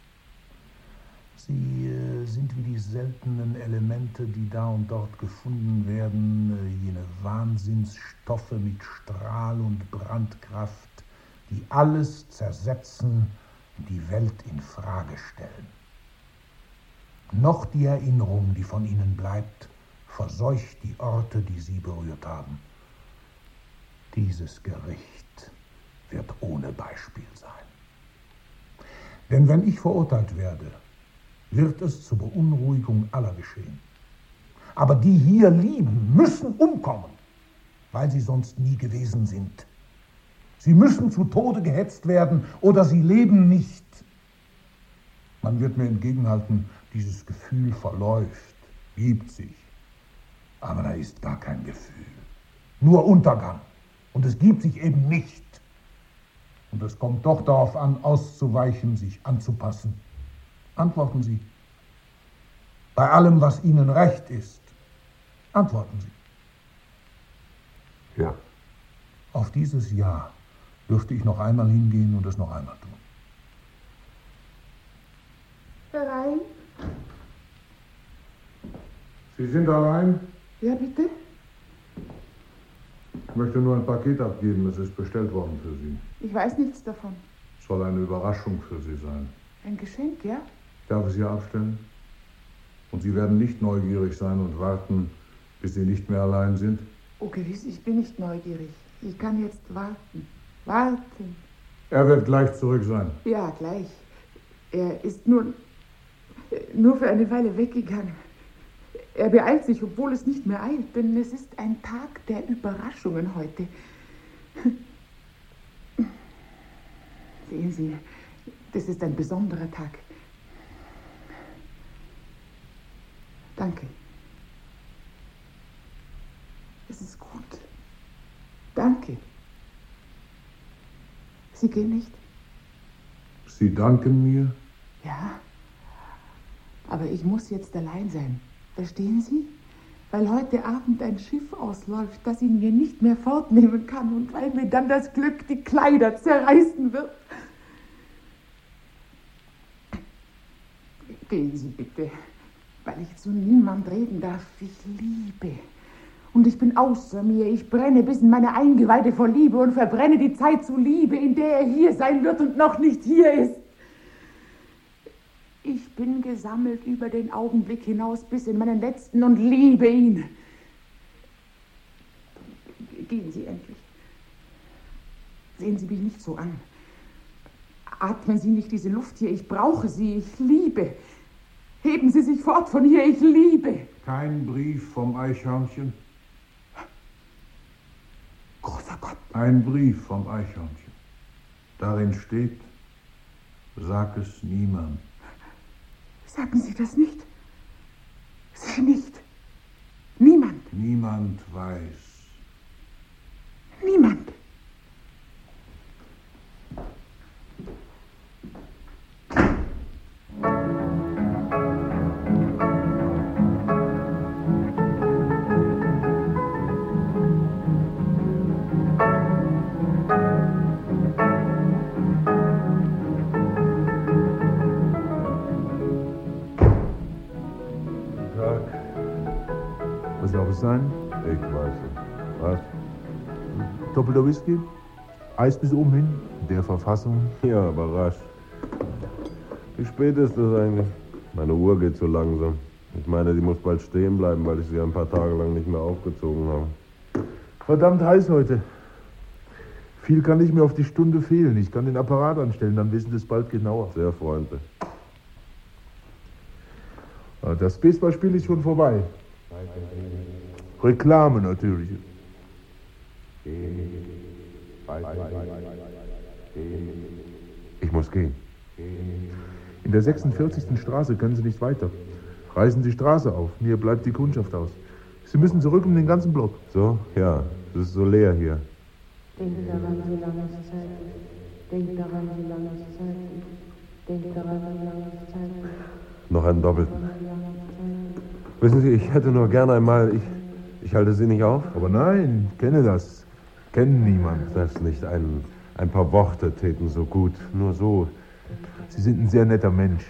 Sie äh, sind wie die seltenen Elemente, die da und dort gefunden werden, äh, jene Wahnsinnsstoffe mit Strahl und Brandkraft, die alles zersetzen und die Welt in Frage stellen. Noch die Erinnerung, die von ihnen bleibt, verseucht die Orte, die sie berührt haben. Dieses Gericht wird ohne Beispiel sein. Denn wenn ich verurteilt werde, wird es zur Beunruhigung aller geschehen. Aber die hier lieben, müssen umkommen, weil sie sonst nie gewesen sind. Sie müssen zu Tode gehetzt werden oder sie leben nicht. Man wird mir entgegenhalten, dieses Gefühl verläuft, gibt sich. Aber da ist gar kein Gefühl. Nur Untergang. Und es gibt sich eben nicht. Und es kommt doch darauf an, auszuweichen, sich anzupassen. Antworten Sie. Bei allem, was Ihnen recht ist, antworten Sie. Ja. Auf dieses Ja dürfte ich noch einmal hingehen und es noch einmal tun. Herein. Sie sind allein? Ja, bitte? Ich möchte nur ein Paket abgeben. Es ist bestellt worden für Sie. Ich weiß nichts davon. Es soll eine Überraschung für Sie sein. Ein Geschenk, ja? Darf ich Sie abstellen? Und Sie werden nicht neugierig sein und warten, bis Sie nicht mehr allein sind? Oh, gewiss, ich bin nicht neugierig. Ich kann jetzt warten. Warten. Er wird gleich zurück sein. Ja, gleich. Er ist nur, nur für eine Weile weggegangen. Er beeilt sich, obwohl es nicht mehr eilt, denn es ist ein Tag der Überraschungen heute. Sehen Sie, das ist ein besonderer Tag. Danke. Es ist gut. Danke. Sie gehen nicht? Sie danken mir? Ja. Aber ich muss jetzt allein sein. Verstehen Sie? Weil heute Abend ein Schiff ausläuft, das ihn mir nicht mehr fortnehmen kann und weil mir dann das Glück die Kleider zerreißen wird. Gehen Sie bitte, weil ich zu niemand reden darf. Ich liebe. Und ich bin außer mir. Ich brenne bis in meine Eingeweide vor Liebe und verbrenne die Zeit zu Liebe, in der er hier sein wird und noch nicht hier ist. Ich bin gesammelt über den Augenblick hinaus bis in meinen letzten und liebe ihn. Gehen Sie endlich. Sehen Sie mich nicht so an. Atmen Sie nicht diese Luft hier. Ich brauche Sie. Ich liebe. Heben Sie sich fort von hier. Ich liebe. Kein Brief vom Eichhörnchen? Großer Gott. Ein Brief vom Eichhörnchen. Darin steht, sag es niemand. Sagen Sie das nicht. Sie nicht. Niemand. Niemand weiß. Niemand. Was darf es sein? Ich weiß nicht. Was? Doppelter Whisky? Eis bis oben hin? Der Verfassung? Ja, aber rasch. Wie spät ist das eigentlich? Meine Uhr geht so langsam. Ich meine, die muss bald stehen bleiben, weil ich sie ein paar Tage lang nicht mehr aufgezogen habe. Verdammt heiß heute. Viel kann nicht mehr auf die Stunde fehlen. Ich kann den Apparat anstellen, dann wissen Sie es bald genauer. Sehr freundlich. Das Baseballspiel ist schon vorbei. Reklame natürlich. Ich muss gehen. In der sechsundvierzigsten Straße können Sie nicht weiter. Reißen Sie Straße auf. Mir bleibt die Kundschaft aus. Sie müssen zurück um den ganzen Block. So? Ja. Es ist so leer hier. Denk daran, wie lange es Zeit ist. Denk daran, wie lange es Zeit ist. Denk daran, wie lange es Zeit ist. Noch einen doppelten. Wissen Sie, ich hätte nur gerne einmal... Ich, ich halte Sie nicht auf? Aber nein, ich kenne das. Kennen niemand. Das nicht. Ein, ein paar Worte täten so gut. Nur so. Sie sind ein sehr netter Mensch.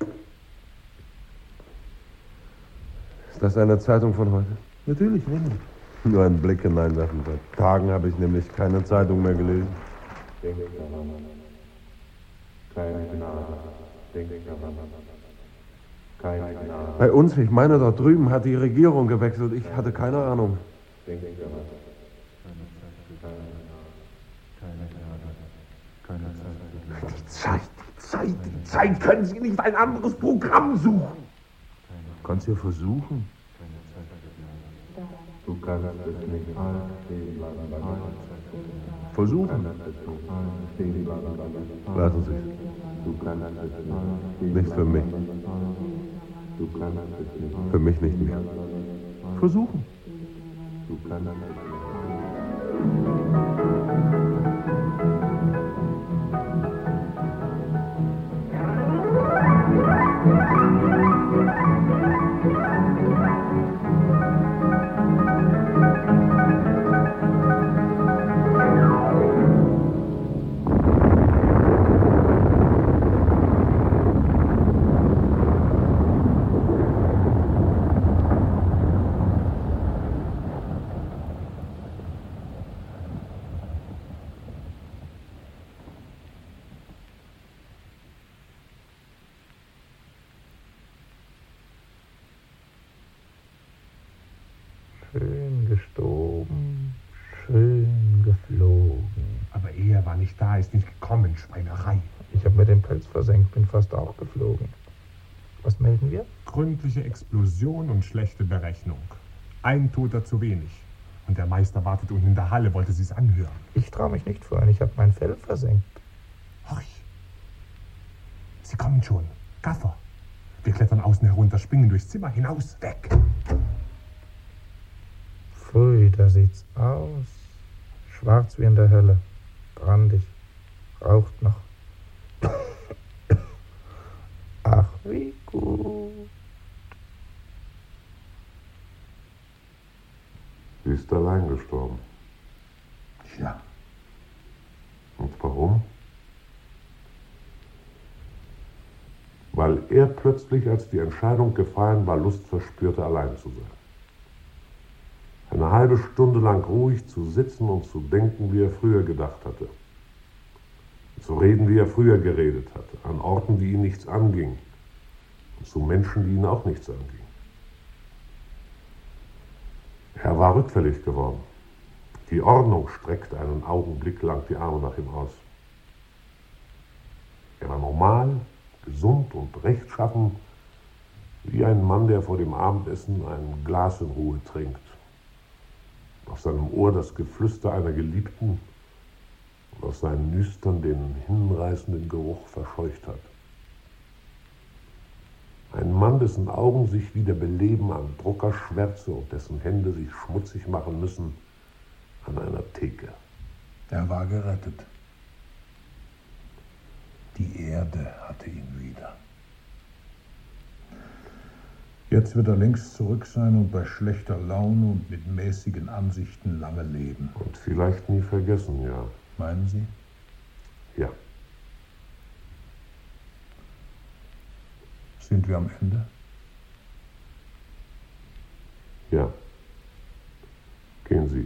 Ist das eine Zeitung von heute? Natürlich, nein. Nur einen Blick hineinwerfen. Seit Tagen habe ich nämlich keine Zeitung mehr gelesen. Denk daran. Keine Gnade. Denk daran. Keine Gnade. Bei uns, ich meine, dort drüben hat die Regierung gewechselt. Ich hatte keine Ahnung. Denk daran. Keine Gnade. Die Zeit, die Zeit, die Zeit. Können Sie nicht ein anderes Programm suchen? Du kannst ja versuchen. Du kannst es nicht stehen bleiben. Versuchen. Lassen Sie es. Nicht für mich. Für mich nicht mehr. Versuchen. Schön gestorben, schön geflogen. Aber er war nicht da, ist nicht gekommen, Schweinerei. Ich habe mir den Pelz versenkt, bin fast auch geflogen. Was melden wir? Gründliche Explosion und schlechte Berechnung. Ein Toter zu wenig. Und der Meister wartet unten in der Halle, wollte sie's anhören. Ich traue mich nicht vor, ich habe mein Fell versenkt. Horch. Sie kommen schon. Gaffer. Wir klettern außen herunter, springen durchs Zimmer hinaus. Weg. Pfui, da sieht's aus. Schwarz wie in der Hölle. Brandig. Raucht noch. Ach, wie gut. Sie ist allein gestorben. Ja. Und warum? Weil er plötzlich, als die Entscheidung gefallen war, Lust verspürte, allein zu sein. Eine halbe Stunde lang ruhig zu sitzen und zu denken, wie er früher gedacht hatte. Zu reden, wie er früher geredet hatte, an Orten, die ihn nichts anging, und zu Menschen, die ihn auch nichts anging. Er war rückfällig geworden. Die Ordnung streckte einen Augenblick lang die Arme nach ihm aus. Er war normal, gesund und rechtschaffen, wie ein Mann, der vor dem Abendessen ein Glas in Ruhe trinkt. Auf seinem Ohr das Geflüster einer Geliebten und aus seinen Nüstern den hinreißenden Geruch verscheucht hat. Ein Mann, dessen Augen sich wieder beleben an Druckerschwärze und dessen Hände sich schmutzig machen müssen an einer Theke. Er war gerettet. Die Erde hatte ihn wieder. Jetzt wird er längst zurück sein und bei schlechter Laune und mit mäßigen Ansichten lange leben. Und vielleicht nie vergessen, ja. Meinen Sie? Ja. Sind wir am Ende? Ja. Gehen Sie.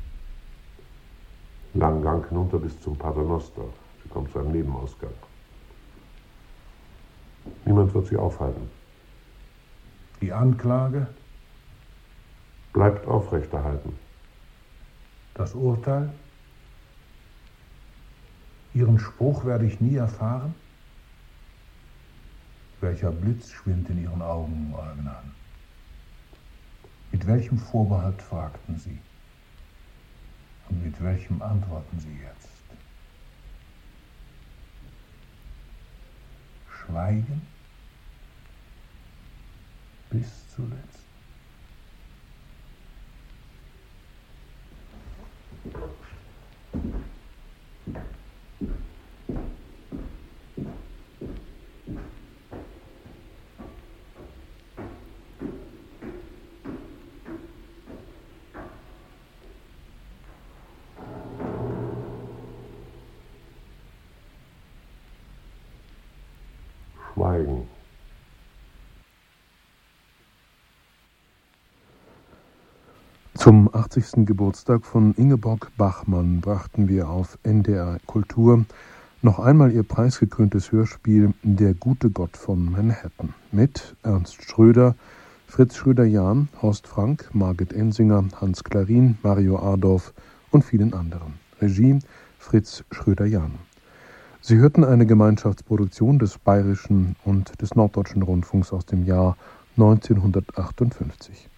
Langen Gang hinunter bis zum Paternoster. Sie kommt zu einem Nebenausgang. Niemand wird Sie aufhalten. Die Anklage? Bleibt aufrechterhalten. Das Urteil? Ihren Spruch werde ich nie erfahren? Welcher Blitz schwimmt in Ihren Augen, Euer Gnaden? Mit welchem Vorbehalt fragten Sie? Und mit welchem antworten Sie jetzt? Schweigen? Bis zuletzt? Schweigen. Zum achtzigsten Geburtstag von Ingeborg Bachmann brachten wir auf N D R Kultur noch einmal ihr preisgekröntes Hörspiel Der gute Gott von Manhattan mit Ernst Schröder, Fritz Schröder-Jahn, Horst Frank, Margit Ensinger, Hans Klarin, Mario Adorf und vielen anderen. Regie Fritz Schröder-Jahn. Sie hörten eine Gemeinschaftsproduktion des Bayerischen und des Norddeutschen Rundfunks aus dem Jahr neunzehnhundertachtundfünfzig.